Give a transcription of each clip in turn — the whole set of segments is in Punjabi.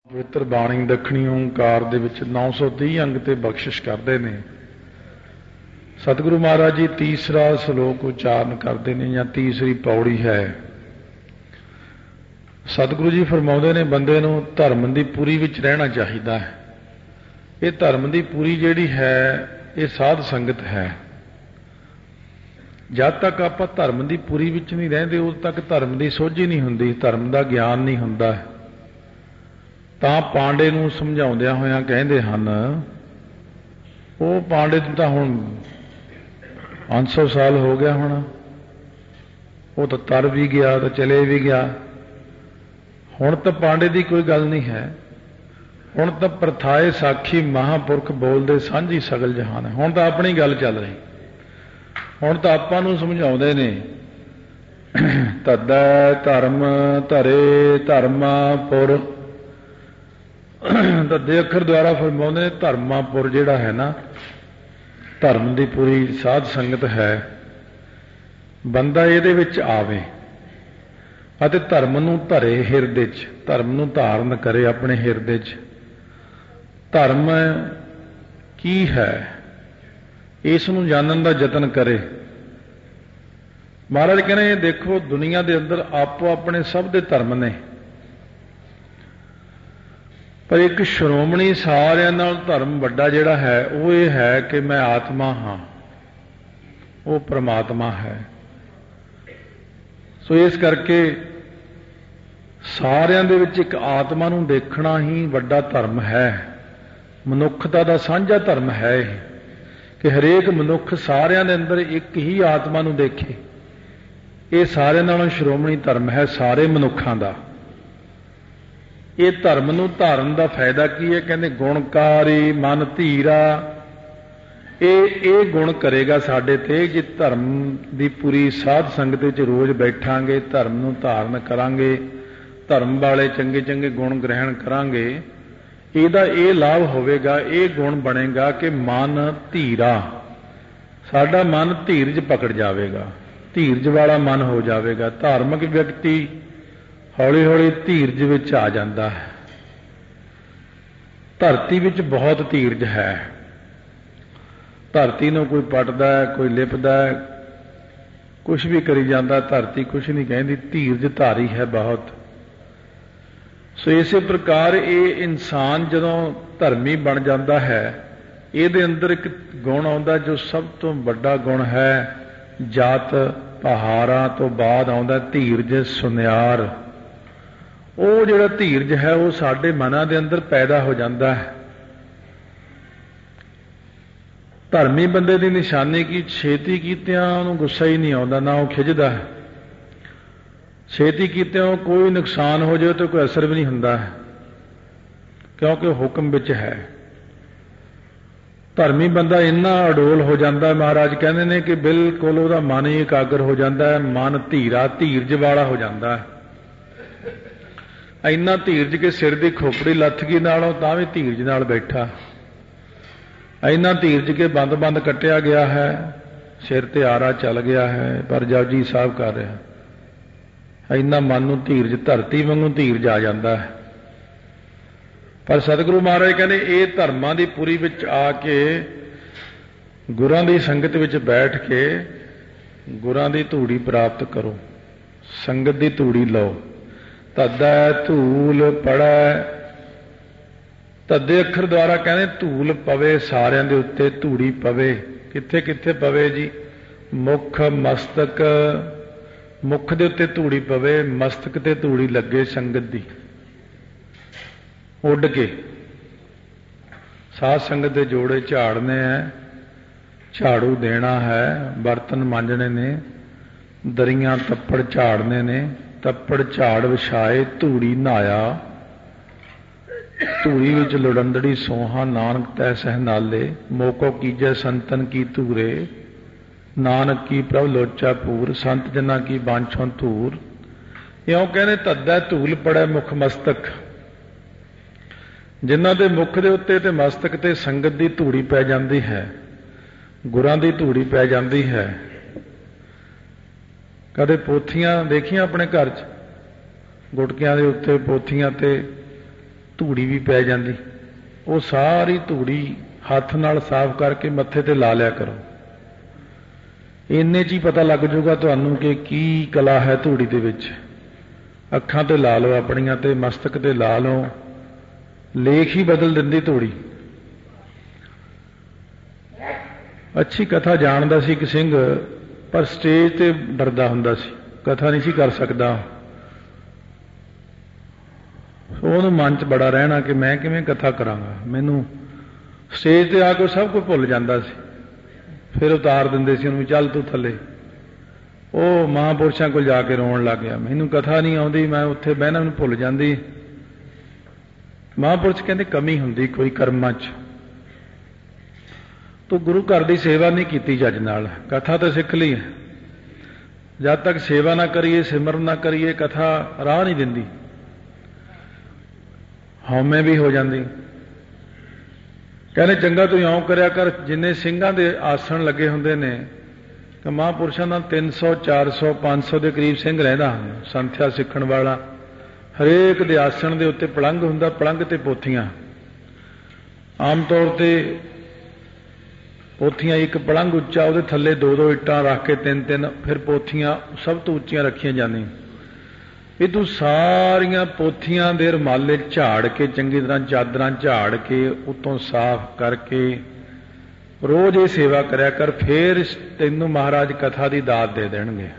ਪਵਿੱਤਰ ਬਾਣੀ ਦੱਖਣੀ ਓਂਕਾਰ ਦੇ ਵਿੱਚ 930 ਅੰਗ ਤੇ ਬਖਸ਼ਿਸ਼ ਕਰਦੇ ਨੇ। ਸਤਿਗੁਰੂ ਮਹਾਰਾਜ ਜੀ ਤੀਸਰਾ ਸ਼ਲੋਕ ਉਚਾਰਨ ਕਰਦੇ ਨੇ ਜਾਂ ਤੀਸਰੀ ਪੌੜੀ ਹੈ। ਸਤਿਗੁਰੂ ਜੀ ਫਰਮਾਉਂਦੇ ਨੇ ਬੰਦੇ ਨੂੰ ਧਰਮ ਦੀ ਪੂਰੀ ਵਿੱਚ ਰਹਿਣਾ ਚਾਹੀਦਾ ਹੈ। ਇਹ ਧਰਮ ਦੀ ਪੂਰੀ ਜਿਹੜੀ ਹੈ ਇਹ ਸਾਧ ਸੰਗਤ ਹੈ। ਜਦ ਤੱਕ ਆਪਾਂ ਧਰਮ ਦੀ ਪੂਰੀ ਵਿੱਚ ਨਹੀਂ ਰਹਿੰਦੇ ਉਦੋਂ ਤੱਕ ਧਰਮ ਦੀ ਸੋਝੀ ਨਹੀਂ ਹੁੰਦੀ, ਧਰਮ ਦਾ ਗਿਆਨ ਨਹੀਂ ਹੁੰਦਾ। ਤਾਂ ਪਾਂਡੇ ਨੂੰ ਸਮਝਾਉਂਦਿਆਂ ਹੋਇਆਂ ਕਹਿੰਦੇ ਹਨ, ਉਹ ਪਾਂਡੇ ਨੂੰ ਤਾਂ ਹੁਣ 500 ਸਾਲ ਹੋ ਗਿਆ ਹੁਣ, ਉਹ ਤਾਂ ਤਰ ਵੀ ਗਿਆ ਤਾਂ ਚਲੇ ਵੀ ਗਿਆ। ਹੁਣ ਤਾਂ ਪਾਂਡੇ ਦੀ ਕੋਈ ਗੱਲ ਨਹੀਂ ਹੈ, ਹੁਣ ਤਾਂ ਪ੍ਰਥਾਏ ਸਾਖੀ ਮਹਾਂਪੁਰਖ ਬੋਲਦੇ ਸਾਂਝੀ ਸਗਲ ਜਹਾਨ ਹੈ। ਹੁਣ ਤਾਂ ਆਪਣੀ ਗੱਲ ਚੱਲ ਰਹੀ। ਹੁਣ ਤਾਂ ਆਪਾਂ ਨੂੰ ਸਮਝਾਉਂਦੇ ਨੇ ਤੱਦੈ ਧਰਮ ਧਰੇ ਧਰਮਾਪੁਰ। ਤੱਦੇ ਅੱਖਰ ਦੁਆਰਾ ਫਰਮਾਉਂਦੇ ਨੇ ਧਰਮਾਪੁਰ ਜਿਹੜਾ ਹੈ ਨਾ, ਧਰਮ ਦੀ ਪੂਰੀ ਸਾਧ ਸੰਗਤ ਹੈ। ਬੰਦਾ ਇਹਦੇ ਵਿੱਚ ਆਵੇ ਅਤੇ ਧਰਮ ਨੂੰ ਧਰੇ ਹਿਰਦੇ 'ਚ, ਧਰਮ ਨੂੰ ਧਾਰਨ ਕਰੇ ਆਪਣੇ ਹਿਰਦੇ 'ਚ। ਧਰਮ ਕੀ ਹੈ ਇਸ ਨੂੰ ਜਾਣਨ ਦਾ ਯਤਨ ਕਰੇ। ਮਹਾਰਾਜ ਕਹਿੰਦੇ ਦੇਖੋ ਦੁਨੀਆ ਦੇ ਅੰਦਰ ਆਪੋ ਆਪਣੇ ਸਭ ਦੇ ਧਰਮ ਨੇ, ਪਰ ਇੱਕ ਸ਼੍ਰੋਮਣੀ ਸਾਰਿਆਂ ਨਾਲ ਧਰਮ ਵੱਡਾ ਜਿਹੜਾ ਹੈ ਉਹ ਇਹ ਹੈ ਕਿ ਮੈਂ ਆਤਮਾ ਹਾਂ, ਉਹ ਪ੍ਰਮਾਤਮਾ ਹੈ। ਸੋ ਇਸ ਕਰਕੇ ਸਾਰਿਆਂ ਦੇ ਵਿੱਚ ਇੱਕ ਆਤਮਾ ਨੂੰ ਦੇਖਣਾ ਹੀ ਵੱਡਾ ਧਰਮ ਹੈ। ਮਨੁੱਖਤਾ ਦਾ ਸਾਂਝਾ ਧਰਮ ਹੈ ਇਹ, ਕਿ ਹਰੇਕ ਮਨੁੱਖ ਸਾਰਿਆਂ ਦੇ ਅੰਦਰ ਇੱਕ ਹੀ ਆਤਮਾ ਨੂੰ ਦੇਖੇ। ਇਹ ਸਾਰਿਆਂ ਨਾਲੋਂ ਸ਼੍ਰੋਮਣੀ ਧਰਮ ਹੈ ਸਾਰੇ ਮਨੁੱਖਾਂ ਦਾ। ਇਹ ਧਰਮ ਨੂੰ ਧਾਰਨ ਦਾ ਫਾਇਦਾ ਕੀ ਹੈ? ਕਹਿੰਦੇ ਗੁਣਕਾਰੀ ਮਨ ਧੀਰਾ। ਇਹ ਗੁਣ ਕਰੇਗਾ ਸਾਡੇ ਤੇ ਜੇ ਧਰਮ ਦੀ ਪੂਰੀ ਸਾਧ ਸੰਗਤ ਵਿੱਚ ਰੋਜ਼ ਬੈਠਾਂਗੇ, ਧਰਮ ਨੂੰ ਧਾਰਨ ਕਰਾਂਗੇ, ਧਰਮ ਵਾਲੇ ਚੰਗੇ ਚੰਗੇ ਗੁਣ ਗ੍ਰਹਿਣ ਕਰਾਂਗੇ। ਇਹਦਾ ਇਹ ਲਾਭ ਹੋਵੇਗਾ, ਇਹ ਗੁਣ ਬਣੇਗਾ ਕਿ ਮਨ ਧੀਰਾ, ਸਾਡਾ ਮਨ ਧੀਰਜ ਪਕੜ ਜਾਵੇਗਾ, ਧੀਰਜ ਵਾਲਾ ਮਨ ਹੋ ਜਾਵੇਗਾ। ਧਾਰਮਿਕ ਵਿਅਕਤੀ ਹੌਲੀ ਹੌਲੀ ਧੀਰਜ ਵਿੱਚ ਆ ਜਾਂਦਾ ਹੈ। ਧਰਤੀ ਵਿੱਚ ਬਹੁਤ ਧੀਰਜ ਹੈ। ਧਰਤੀ ਨੂੰ ਕੋਈ ਪੱਟਦਾ ਹੈ, ਕੋਈ ਲਿਪਦਾ ਹੈ, ਕੁਛ ਵੀ ਕਰੀ ਜਾਂਦਾ, ਧਰਤੀ ਕੁਛ ਨਹੀਂ ਕਹਿੰਦੀ, ਧੀਰਜ ਧਾਰੀ ਹੈ ਬਹੁਤ। ਸੋ ਇਸੇ ਪ੍ਰਕਾਰ ਇਹ ਇਨਸਾਨ ਜਦੋਂ ਧਰਮੀ ਬਣ ਜਾਂਦਾ ਹੈ, ਇਹਦੇ ਅੰਦਰ ਇੱਕ ਗੁਣ ਆਉਂਦਾ ਜੋ ਸਭ ਤੋਂ ਵੱਡਾ ਗੁਣ ਹੈ। ਜਾਤ ਪਹਾਰਾਂ ਤੋਂ ਬਾਅਦ ਆਉਂਦਾ ਧੀਰਜ ਸੁਨਿਆਰ। ਉਹ ਜਿਹੜਾ ਧੀਰਜ ਹੈ ਉਹ ਸਾਡੇ ਮਨਾਂ ਦੇ ਅੰਦਰ ਪੈਦਾ ਹੋ ਜਾਂਦਾ ਹੈ। ਧਰਮੀ ਬੰਦੇ ਦੀ ਨਿਸ਼ਾਨੀ ਕੀ? ਛੇਤੀ ਕੀਤਿਆਂ ਉਹਨੂੰ ਗੁੱਸਾ ਹੀ ਨਹੀਂ ਆਉਂਦਾ, ਨਾ ਉਹ ਖਿੱਝਦਾ ਹੈ। ਛੇਤੀ ਕੀਤਿਆਂ ਕੋਈ ਨੁਕਸਾਨ ਹੋ ਜਾਵੇ ਤਾਂ ਕੋਈ ਅਸਰ ਵੀ ਨਹੀਂ ਹੁੰਦਾ ਹੈ, ਕਿਉਂਕਿ ਹੁਕਮ ਵਿੱਚ ਹੈ। ਧਰਮੀ ਬੰਦਾ ਇੰਨਾ ਅਡੋਲ ਹੋ ਜਾਂਦਾ, ਮਹਾਰਾਜ ਕਹਿੰਦੇ ਨੇ ਕਿ ਬਿਲਕੁਲ ਉਹਦਾ ਮਨ ਹੀ ਇਕਾਗਰ ਹੋ ਜਾਂਦਾ ਹੈ, ਮਨ ਧੀਰਾ ਧੀਰਜ ਵਾਲਾ ਹੋ ਜਾਂਦਾ ਹੈ। ਇੰਨਾ ਧੀਰਜ ਕੇ ਸਿਰ ਦੀ ਖੋਪੜੀ ਲੱਥ ਗਈ ਨਾਲੋਂ ਤਾਂ ਵੀ ਧੀਰਜ ਨਾਲ ਬੈਠਾ। ਇੰਨਾ ਧੀਰਜ ਕੇ ਬੰਦ ਬੰਦ ਕੱਟਿਆ ਗਿਆ ਹੈ, ਸਿਰ ਤੇ ਆਰਾ ਚੱਲ ਗਿਆ ਹੈ, ਪਰ ਜਪਜੀ ਸਾਹਿਬ ਕਰ ਰਿਹਾ। ਇੰਨਾ ਮਨ ਨੂੰ ਧੀਰਜ, ਧਰਤੀ ਵਾਂਗੂ ਧੀਰਜ ਆ ਜਾਂਦਾ ਹੈ। ਪਰ ਸਤਿਗੁਰੂ ਮਹਾਰਾਜ ਕਹਿੰਦੇ ਇਹ ਧਰਮਾਂ ਦੀ ਪੂਰੀ ਵਿੱਚ ਆ ਕੇ ਗੁਰਾਂ ਦੀ ਸੰਗਤ ਵਿੱਚ ਬੈਠ ਕੇ ਗੁਰਾਂ ਦੀ ਧੂੜੀ ਪ੍ਰਾਪਤ ਕਰੋ, ਸੰਗਤ ਦੀ ਧੂੜੀ ਲਓ। ਤੱਦੈ ਧੂਲ ਪੜੈ। ਤੱਦੇ ਅੱਖਰ ਦੁਆਰਾ ਕਹਿੰਦੇ ਧੂਲ ਪਵੇ ਸਾਰਿਆਂ ਦੇ ਉੱਤੇ, ਧੂੜੀ ਪਵੇ। ਕਿੱਥੇ ਕਿੱਥੇ ਪਵੇ ਜੀ? ਮੁੱਖ ਮਸਤਕ, ਮੁੱਖ ਦੇ ਉੱਤੇ ਧੂੜੀ ਪਵੇ, ਮਸਤਕ ਤੇ ਧੂੜੀ ਲੱਗੇ ਸੰਗਤ ਦੀ ਉੱਡ ਕੇ। ਸਾਧ ਸੰਗਤ ਦੇ ਜੋੜੇ ਝਾੜਨੇ ਹੈ, ਝਾੜੂ ਦੇਣਾ ਹੈ, ਬਰਤਨ ਮਾਂਜਣੇ ਨੇ, ਦਰੀਆਂ ਤੱਪੜ ਝਾੜਨੇ ਨੇ, ਤੱਪੜ ਝਾੜ ਵਿਛਾਏ ਧੂੜੀ ਨਹਾਇਆ। ਧੂੜੀ ਵਿੱਚ ਲੁੜੰਦੜੀ ਸੋਹਾ ਨਾਨਕ ਤੈ ਸਹਿ ਨਾਲੇ, ਮੋਕੋ ਕੀਜੈ ਸੰਤਨ ਕੀ ਧੂਰੇ, ਨਾਨਕ ਕੀ ਪ੍ਰਭ ਲੋਚਾ ਪੂਰ, ਸੰਤ ਜਨਾਂ ਕੀ ਬਾਂਛੋਂ ਧੂਰ। ਇਉਂ ਕਹਿੰਦੇ ਤੱਦੈ ਧੂਲ ਪੜੈ ਮੁਖ ਮਸਤਕ। ਜਿਨ੍ਹਾਂ ਦੇ ਮੁਖ ਦੇ ਉੱਤੇ ਤੇ ਮਸਤਕ ਤੇ ਸੰਗਤ ਦੀ ਧੂੜੀ ਪੈ ਜਾਂਦੀ ਹੈ, ਗੁਰਾਂ ਦੀ ਧੂੜੀ ਪੈ ਜਾਂਦੀ ਹੈ। ਕਦੇ ਪੋਥੀਆਂ ਦੇਖੀਆਂ ਆਪਣੇ ਘਰ 'ਚ? ਗੁਟਕਿਆਂ ਦੇ ਉੱਤੇ ਪੋਥੀਆਂ ਤੇ ਧੂੜੀ ਵੀ ਪੈ ਜਾਂਦੀ। ਉਹ ਸਾਰੀ ਧੂੜੀ ਹੱਥ ਨਾਲ ਸਾਫ਼ ਕਰਕੇ ਮੱਥੇ ਤੇ ਲਾ ਲਿਆ ਕਰੋ। ਇੰਨੇ 'ਚ ਹੀ ਪਤਾ ਲੱਗ ਜਾਊਗਾ ਤੁਹਾਨੂੰ ਕਿ ਕੀ ਕਲਾ ਹੈ ਧੂੜੀ ਦੇ ਵਿੱਚ। ਅੱਖਾਂ ਤੇ ਲਾ ਲਓ ਆਪਣੀਆਂ, ਤੇ ਮਸਤਕ ਤੇ ਲਾ ਲਓ, ਲੇਖ ਹੀ ਬਦਲ ਦਿੰਦੀ ਧੂੜੀ। ਅੱਛੀ ਕਥਾ ਜਾਣਦਾ ਸੀ ਇੱਕ ਸਿੰਘ, ਪਰ ਸਟੇਜ ਤੇ ਡਰਦਾ ਹੁੰਦਾ ਸੀ, ਕਥਾ ਨਹੀਂ ਸੀ ਕਰ ਸਕਦਾ। ਉਹਨੂੰ ਮਨ 'ਚ ਬੜਾ ਰਹਿਣਾ ਕਿ ਮੈਂ ਕਿਵੇਂ ਕਥਾ ਕਰਾਂਗਾ। ਮੈਨੂੰ ਸਟੇਜ ਤੇ ਆ ਕੇ ਸਭ ਕੁਝ ਭੁੱਲ ਜਾਂਦਾ ਸੀ। ਫਿਰ ਉਤਾਰ ਦਿੰਦੇ ਸੀ ਉਹਨੂੰ, ਚੱਲ ਤੂੰ ਥੱਲੇ। ਉਹ ਮਹਾਂਪੁਰਸ਼ਾਂ ਕੋਲ ਜਾ ਕੇ ਰੋਣ ਲੱਗ ਗਿਆ, ਮੈਨੂੰ ਕਥਾ ਨਹੀਂ ਆਉਂਦੀ, ਮੈਂ ਉੱਥੇ ਬਹਿਣਾ ਮੈਨੂੰ ਭੁੱਲ ਜਾਂਦੀ। ਮਹਾਂਪੁਰਸ਼ ਕਹਿੰਦੇ ਕਮੀ ਹੁੰਦੀ ਕੋਈ ਕਰਮਾਂ 'ਚ। ਤੂੰ ਗੁਰੂ ਘਰ ਦੀ ਸੇਵਾ ਨਹੀਂ ਕੀਤੀ ਚੱਜ ਨਾਲ, ਕਥਾ ਤਾਂ ਸਿੱਖ ਲਈ ਹੈ। ਜਦ ਤੱਕ ਸੇਵਾ ਨਾ ਕਰੀਏ, ਸਿਮਰਨ ਨਾ ਕਰੀਏ, ਕਥਾ ਰਾਹ ਨਹੀਂ ਦਿੰਦੀ, ਹਉਮੈ ਵੀ ਹੋ ਜਾਂਦੀ। ਕਹਿੰਦੇ ਚੰਗਾ ਤੂੰ ਇਉਂ ਕਰਿਆ ਕਰ, ਜਿੰਨੇ ਸਿੰਘਾਂ ਦੇ ਆਸਣ ਲੱਗੇ ਹੁੰਦੇ ਨੇ ਕਿ ਮਹਾਂਪੁਰਸ਼ਾਂ ਦਾ 300 400 500 ਦੇ ਕਰੀਬ ਸਿੰਘ ਰਹਿੰਦਾ ਹਨ, ਸੰਥਿਆ ਸਿੱਖਣ ਵਾਲਾ। ਹਰੇਕ ਦੇ ਆਸਣ ਦੇ ਉੱਤੇ ਪਲੰਘ ਹੁੰਦਾ, ਪਲੰਘ ਤੇ ਪੋਥੀਆਂ। ਆਮ ਤੌਰ ਤੇ ਪੋਥੀਆਂ ਇੱਕ ਪਲੰਘ ਉੱਚਾ, ਉਹਦੇ ਥੱਲੇ 2-2 ਇੱਟਾਂ ਰੱਖ ਕੇ 3-3 ਫਿਰ ਪੋਥੀਆਂ ਸਭ ਤੋਂ ਉੱਚੀਆਂ ਰੱਖੀਆਂ ਜਾਂਦੀਆਂ। ਵੀ ਤੂੰ ਸਾਰੀਆਂ ਪੋਥੀਆਂ ਦੇ ਰੁਮਾਲੇ ਝਾੜ ਕੇ, ਚੰਗੀ ਤਰ੍ਹਾਂ ਚਾਦਰਾਂ ਝਾੜ ਕੇ, ਉੱਤੋਂ ਸਾਫ਼ ਕਰਕੇ ਰੋਜ਼ ਇਹ ਸੇਵਾ ਕਰਿਆ ਕਰ, ਫੇਰ ਤੈਨੂੰ ਮਹਾਰਾਜ ਕਥਾ ਦੀ ਦਾਤ ਦੇ ਦੇਣਗੇ।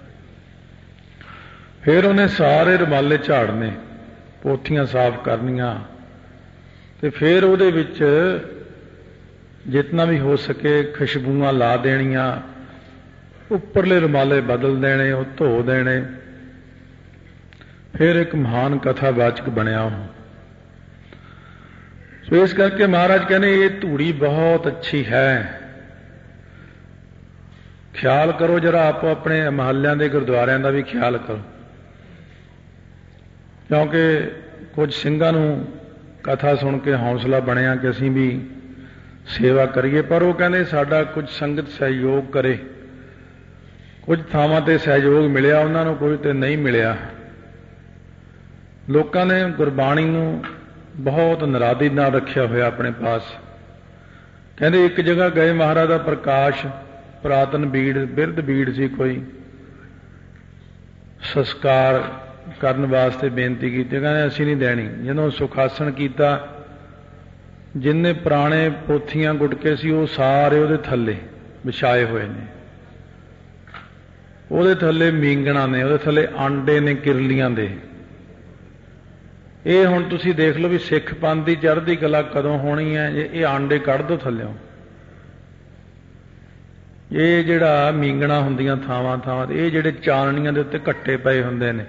ਫਿਰ ਉਹਨੇ ਸਾਰੇ ਰੁਮਾਲੇ ਝਾੜਨੇ, ਪੋਥੀਆਂ ਸਾਫ਼ ਕਰਨੀਆਂ, ਤੇ ਫਿਰ ਉਹਦੇ ਵਿੱਚ ਜਿਤਨਾ ਵੀ ਹੋ ਸਕੇ ਖੁਸ਼ਬੂਆਂ ਲਾ ਦੇਣੀਆਂ, ਉੱਪਰਲੇ ਰੁਮਾਲੇ ਬਦਲ ਦੇਣੇ, ਉਹ ਧੋ ਦੇਣੇ। ਫਿਰ ਇੱਕ ਮਹਾਨ ਕਥਾਵਾਚਕ ਬਣਿਆ ਉਹ। ਸੋ ਇਸ ਕਰਕੇ ਮਹਾਰਾਜ ਕਹਿੰਦੇ ਇਹ ਧੂੜੀ ਬਹੁਤ ਅੱਛੀ ਹੈ। ਖਿਆਲ ਕਰੋ ਜਰਾ, ਆਪੋ ਆਪਣੇ ਮਹੱਲਿਆਂ ਦੇ ਗੁਰਦੁਆਰਿਆਂ ਦਾ ਵੀ ਖਿਆਲ ਕਰੋ, ਕਿਉਂਕਿ ਕੁਝ ਸਿੰਘਾਂ ਨੂੰ ਕਥਾ ਸੁਣ ਕੇ ਹੌਸਲਾ ਬਣਿਆ ਕਿ ਅਸੀਂ ਵੀ ਸੇਵਾ ਕਰੀਏ, ਪਰ ਉਹ ਕਹਿੰਦੇ ਸਾਡਾ ਕੁਝ ਸੰਗਤ ਸਹਿਯੋਗ ਕਰੇ। ਕੁਝ ਥਾਵਾਂ ਤੇ ਸਹਿਯੋਗ ਮਿਲਿਆ ਉਹਨਾਂ ਨੂੰ, ਕੁਝ ਤੇ ਨਹੀਂ ਮਿਲਿਆ। ਲੋਕਾਂ ਨੇ ਗੁਰਬਾਣੀ ਨੂੰ ਬਹੁਤ ਨਰਾਦੀ ਨਾਲ ਰੱਖਿਆ ਹੋਇਆ ਆਪਣੇ ਪਾਸ। ਕਹਿੰਦੇ ਇੱਕ ਜਗ੍ਹਾ ਗਏ, ਮਹਾਰਾਜ ਦਾ ਪ੍ਰਕਾਸ਼, ਪੁਰਾਤਨ ਬੀੜ, ਬਿਰਧ ਬੀੜ ਸੀ, ਕੋਈ ਸੰਸਕਾਰ ਕਰਨ ਵਾਸਤੇ ਬੇਨਤੀ ਕੀਤੀ, ਕਹਿੰਦੇ ਅਸੀਂ ਨਹੀਂ ਦੇਣੀ। ਜਦੋਂ ਸੁਖਾਸਣ ਕੀਤਾ, ਜਿੰਨੇ ਪੁਰਾਣੇ ਪੋਥੀਆਂ ਗੁਟਕੇ ਸੀ ਉਹ ਸਾਰੇ ਉਹਦੇ ਥੱਲੇ ਵਿਛਾਏ ਹੋਏ ਨੇ, ਉਹਦੇ ਥੱਲੇ ਮੀਂਗਣਾ ਨੇ, ਉਹਦੇ ਥੱਲੇ ਆਂਡੇ ਨੇ ਕਿਰਲੀਆਂ ਦੇ। ਇਹ ਹੁਣ ਤੁਸੀਂ ਦੇਖ ਲਓ ਵੀ ਸਿੱਖ ਪੰਥ ਦੀ ਚੜ੍ਹਦੀ ਕਲਾ ਕਦੋਂ ਹੋਣੀ ਹੈ, ਜੇ ਇਹ ਆਂਡੇ ਕੱਢ ਦੋ ਥੱਲਿਓਂ। ਇਹ ਜਿਹੜਾ ਮੀਂਗਣਾ ਹੁੰਦੀਆਂ ਥਾਵਾਂ ਥਾਵਾਂ ਤੇ, ਇਹ ਜਿਹੜੇ ਚਾਨਣੀਆਂ ਦੇ ਉੱਤੇ ਘੱਟੇ ਪਏ ਹੁੰਦੇ ਨੇ,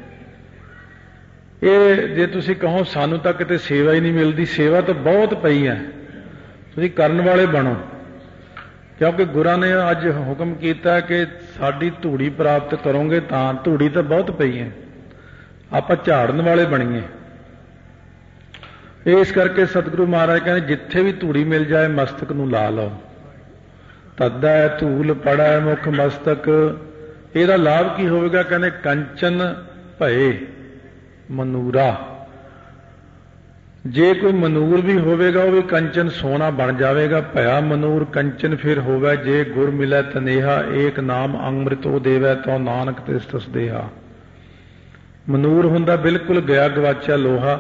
ਇਹ ਜੇ ਤੁਸੀਂ ਕਹੋ ਸਾਨੂੰ ਤਾਂ ਕਿਤੇ ਸੇਵਾ ਹੀ ਨਹੀਂ ਮਿਲਦੀ, ਸੇਵਾ ਤਾਂ ਬਹੁਤ ਪਈ ਹੈ, ਤੁਸੀਂ ਕਰਨ ਵਾਲੇ ਬਣੋ। ਕਿਉਂਕਿ ਗੁਰਾਂ ਨੇ ਅੱਜ ਹੁਕਮ ਕੀਤਾ ਕਿ ਸਾਡੀ ਧੂੜੀ ਪ੍ਰਾਪਤ ਕਰੋਗੇ ਤਾਂ, ਧੂੜੀ ਤਾਂ ਬਹੁਤ ਪਈ ਹੈ, ਆਪਾਂ ਝਾੜਨ ਵਾਲੇ ਬਣੀਏ। ਇਸ ਕਰਕੇ ਸਤਿਗੁਰੂ ਮਹਾਰਾਜ ਕਹਿੰਦੇ ਜਿੱਥੇ ਵੀ ਧੂੜੀ ਮਿਲ ਜਾਏ ਮਸਤਕ ਨੂੰ ਲਾ ਲਓ। ਤੱਦਾ ਹੈ ਧੂਲ ਪੜੈ ਮੁਖ ਮਸਤਕ। ਇਹਦਾ ਲਾਭ ਕੀ ਹੋਵੇਗਾ? ਕਹਿੰਦੇ ਕੰਚਨ ਭਏ ਮਨੂਰਾ। ਜੇ ਕੋਈ ਮਨੂਰ ਵੀ ਹੋਵੇਗਾ ਉਹ ਵੀ ਕੰਚਨ ਸੋਨਾ ਬਣ ਜਾਵੇਗਾ। ਭਇਆ ਮਨੂਰ ਕੰਚਨ ਫਿਰ ਹੋਵੇ, ਜੇ ਗੁਰ ਮਿਲੈ ਤਨੇਹਾ, ਏਕ ਨਾਮ ਅੰਮ੍ਰਿਤ ਉਹ ਦੇਵੈ, ਤੋ ਨਾਨਕ ਤਿਸ ਤਸ ਦੇਹਾ। ਮਨੂਰ ਹੁੰਦਾ ਬਿਲਕੁਲ ਗਿਆ ਗਵਾਚਿਆ ਲੋਹਾ,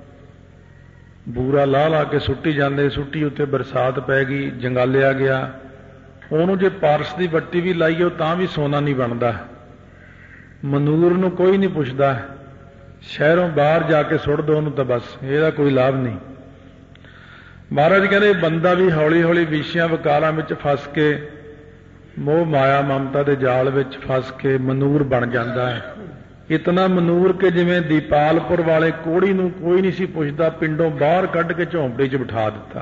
ਬੂਰਾ ਲਾ ਲਾ ਕੇ ਸੁੱਟੀ ਜਾਂਦੇ, ਸੁੱਟੀ ਉੱਤੇ ਬਰਸਾਤ ਪੈ ਗਈ, ਜੰਗਾਲਿਆ ਗਿਆ। ਉਹਨੂੰ ਜੇ ਪਾਰਸ ਦੀ ਵੱਟੀ ਵੀ ਲਾਈਓ ਤਾਂ ਵੀ ਸੋਨਾ ਨਹੀਂ ਬਣਦਾ। ਮਨੂਰ ਨੂੰ ਕੋਈ ਨਹੀਂ ਪੁੱਛਦਾ, ਸ਼ਹਿਰੋਂ ਬਾਹਰ ਜਾ ਕੇ ਸੁੱਟ ਦੋ ਉਹਨੂੰ ਤਾਂ ਬਸ, ਇਹਦਾ ਕੋਈ ਲਾਭ ਨਹੀਂ। ਮਹਾਰਾਜ ਕਹਿੰਦੇ ਬੰਦਾ ਵੀ ਹੌਲੀ ਹੌਲੀ ਵਿਸ਼ਿਆਂ ਵਿਕਾਰਾਂ ਵਿੱਚ ਫਸ ਕੇ, ਮੋਹ ਮਾਇਆ ਮਮਤਾ ਦੇ ਜਾਲ ਵਿੱਚ ਫਸ ਕੇ ਮਨੂਰ ਬਣ ਜਾਂਦਾ ਹੈ। ਇਤਨਾ ਮਨੂਰ ਕਿ ਜਿਵੇਂ ਦੀਪਾਲਪੁਰ ਵਾਲੇ ਕੋੜੀ ਨੂੰ ਕੋਈ ਨਹੀਂ ਸੀ ਪੁੱਛਦਾ, ਪਿੰਡੋਂ ਬਾਹਰ ਕੱਢ ਕੇ ਝੌਂਪੜੀ 'ਚ ਬਿਠਾ ਦਿੱਤਾ।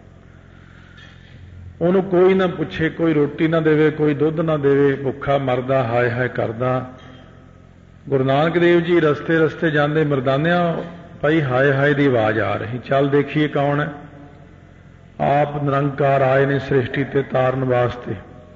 ਉਹਨੂੰ ਕੋਈ ਨਾ ਪੁੱਛੇ, ਕੋਈ ਰੋਟੀ ਨਾ ਦੇਵੇ, ਕੋਈ ਦੁੱਧ ਨਾ ਦੇਵੇ, ਭੁੱਖਾ ਮਰਦਾ, ਹਾਏ ਹਾਏ ਕਰਦਾ। ਗੁਰੂ ਨਾਨਕ ਦੇਵ ਜੀ ਰਸਤੇ ਰਸਤੇ ਜਾਂਦੇ, ਮਰਦਾਨਿਆਂ ਭਾਈ ਹਾਏ ਹਾਏ ਦੀ ਆਵਾਜ਼ ਆ ਰਹੀ, ਚੱਲ ਦੇਖੀਏ ਕੌਣ ਹੈ। ਆਪ ਨਿਰੰਕਾਰ ਆਏ ਨੇ ਸ੍ਰਿਸ਼ਟੀ ਤੇ ਤਾਰਨ ਵਾਸਤੇ।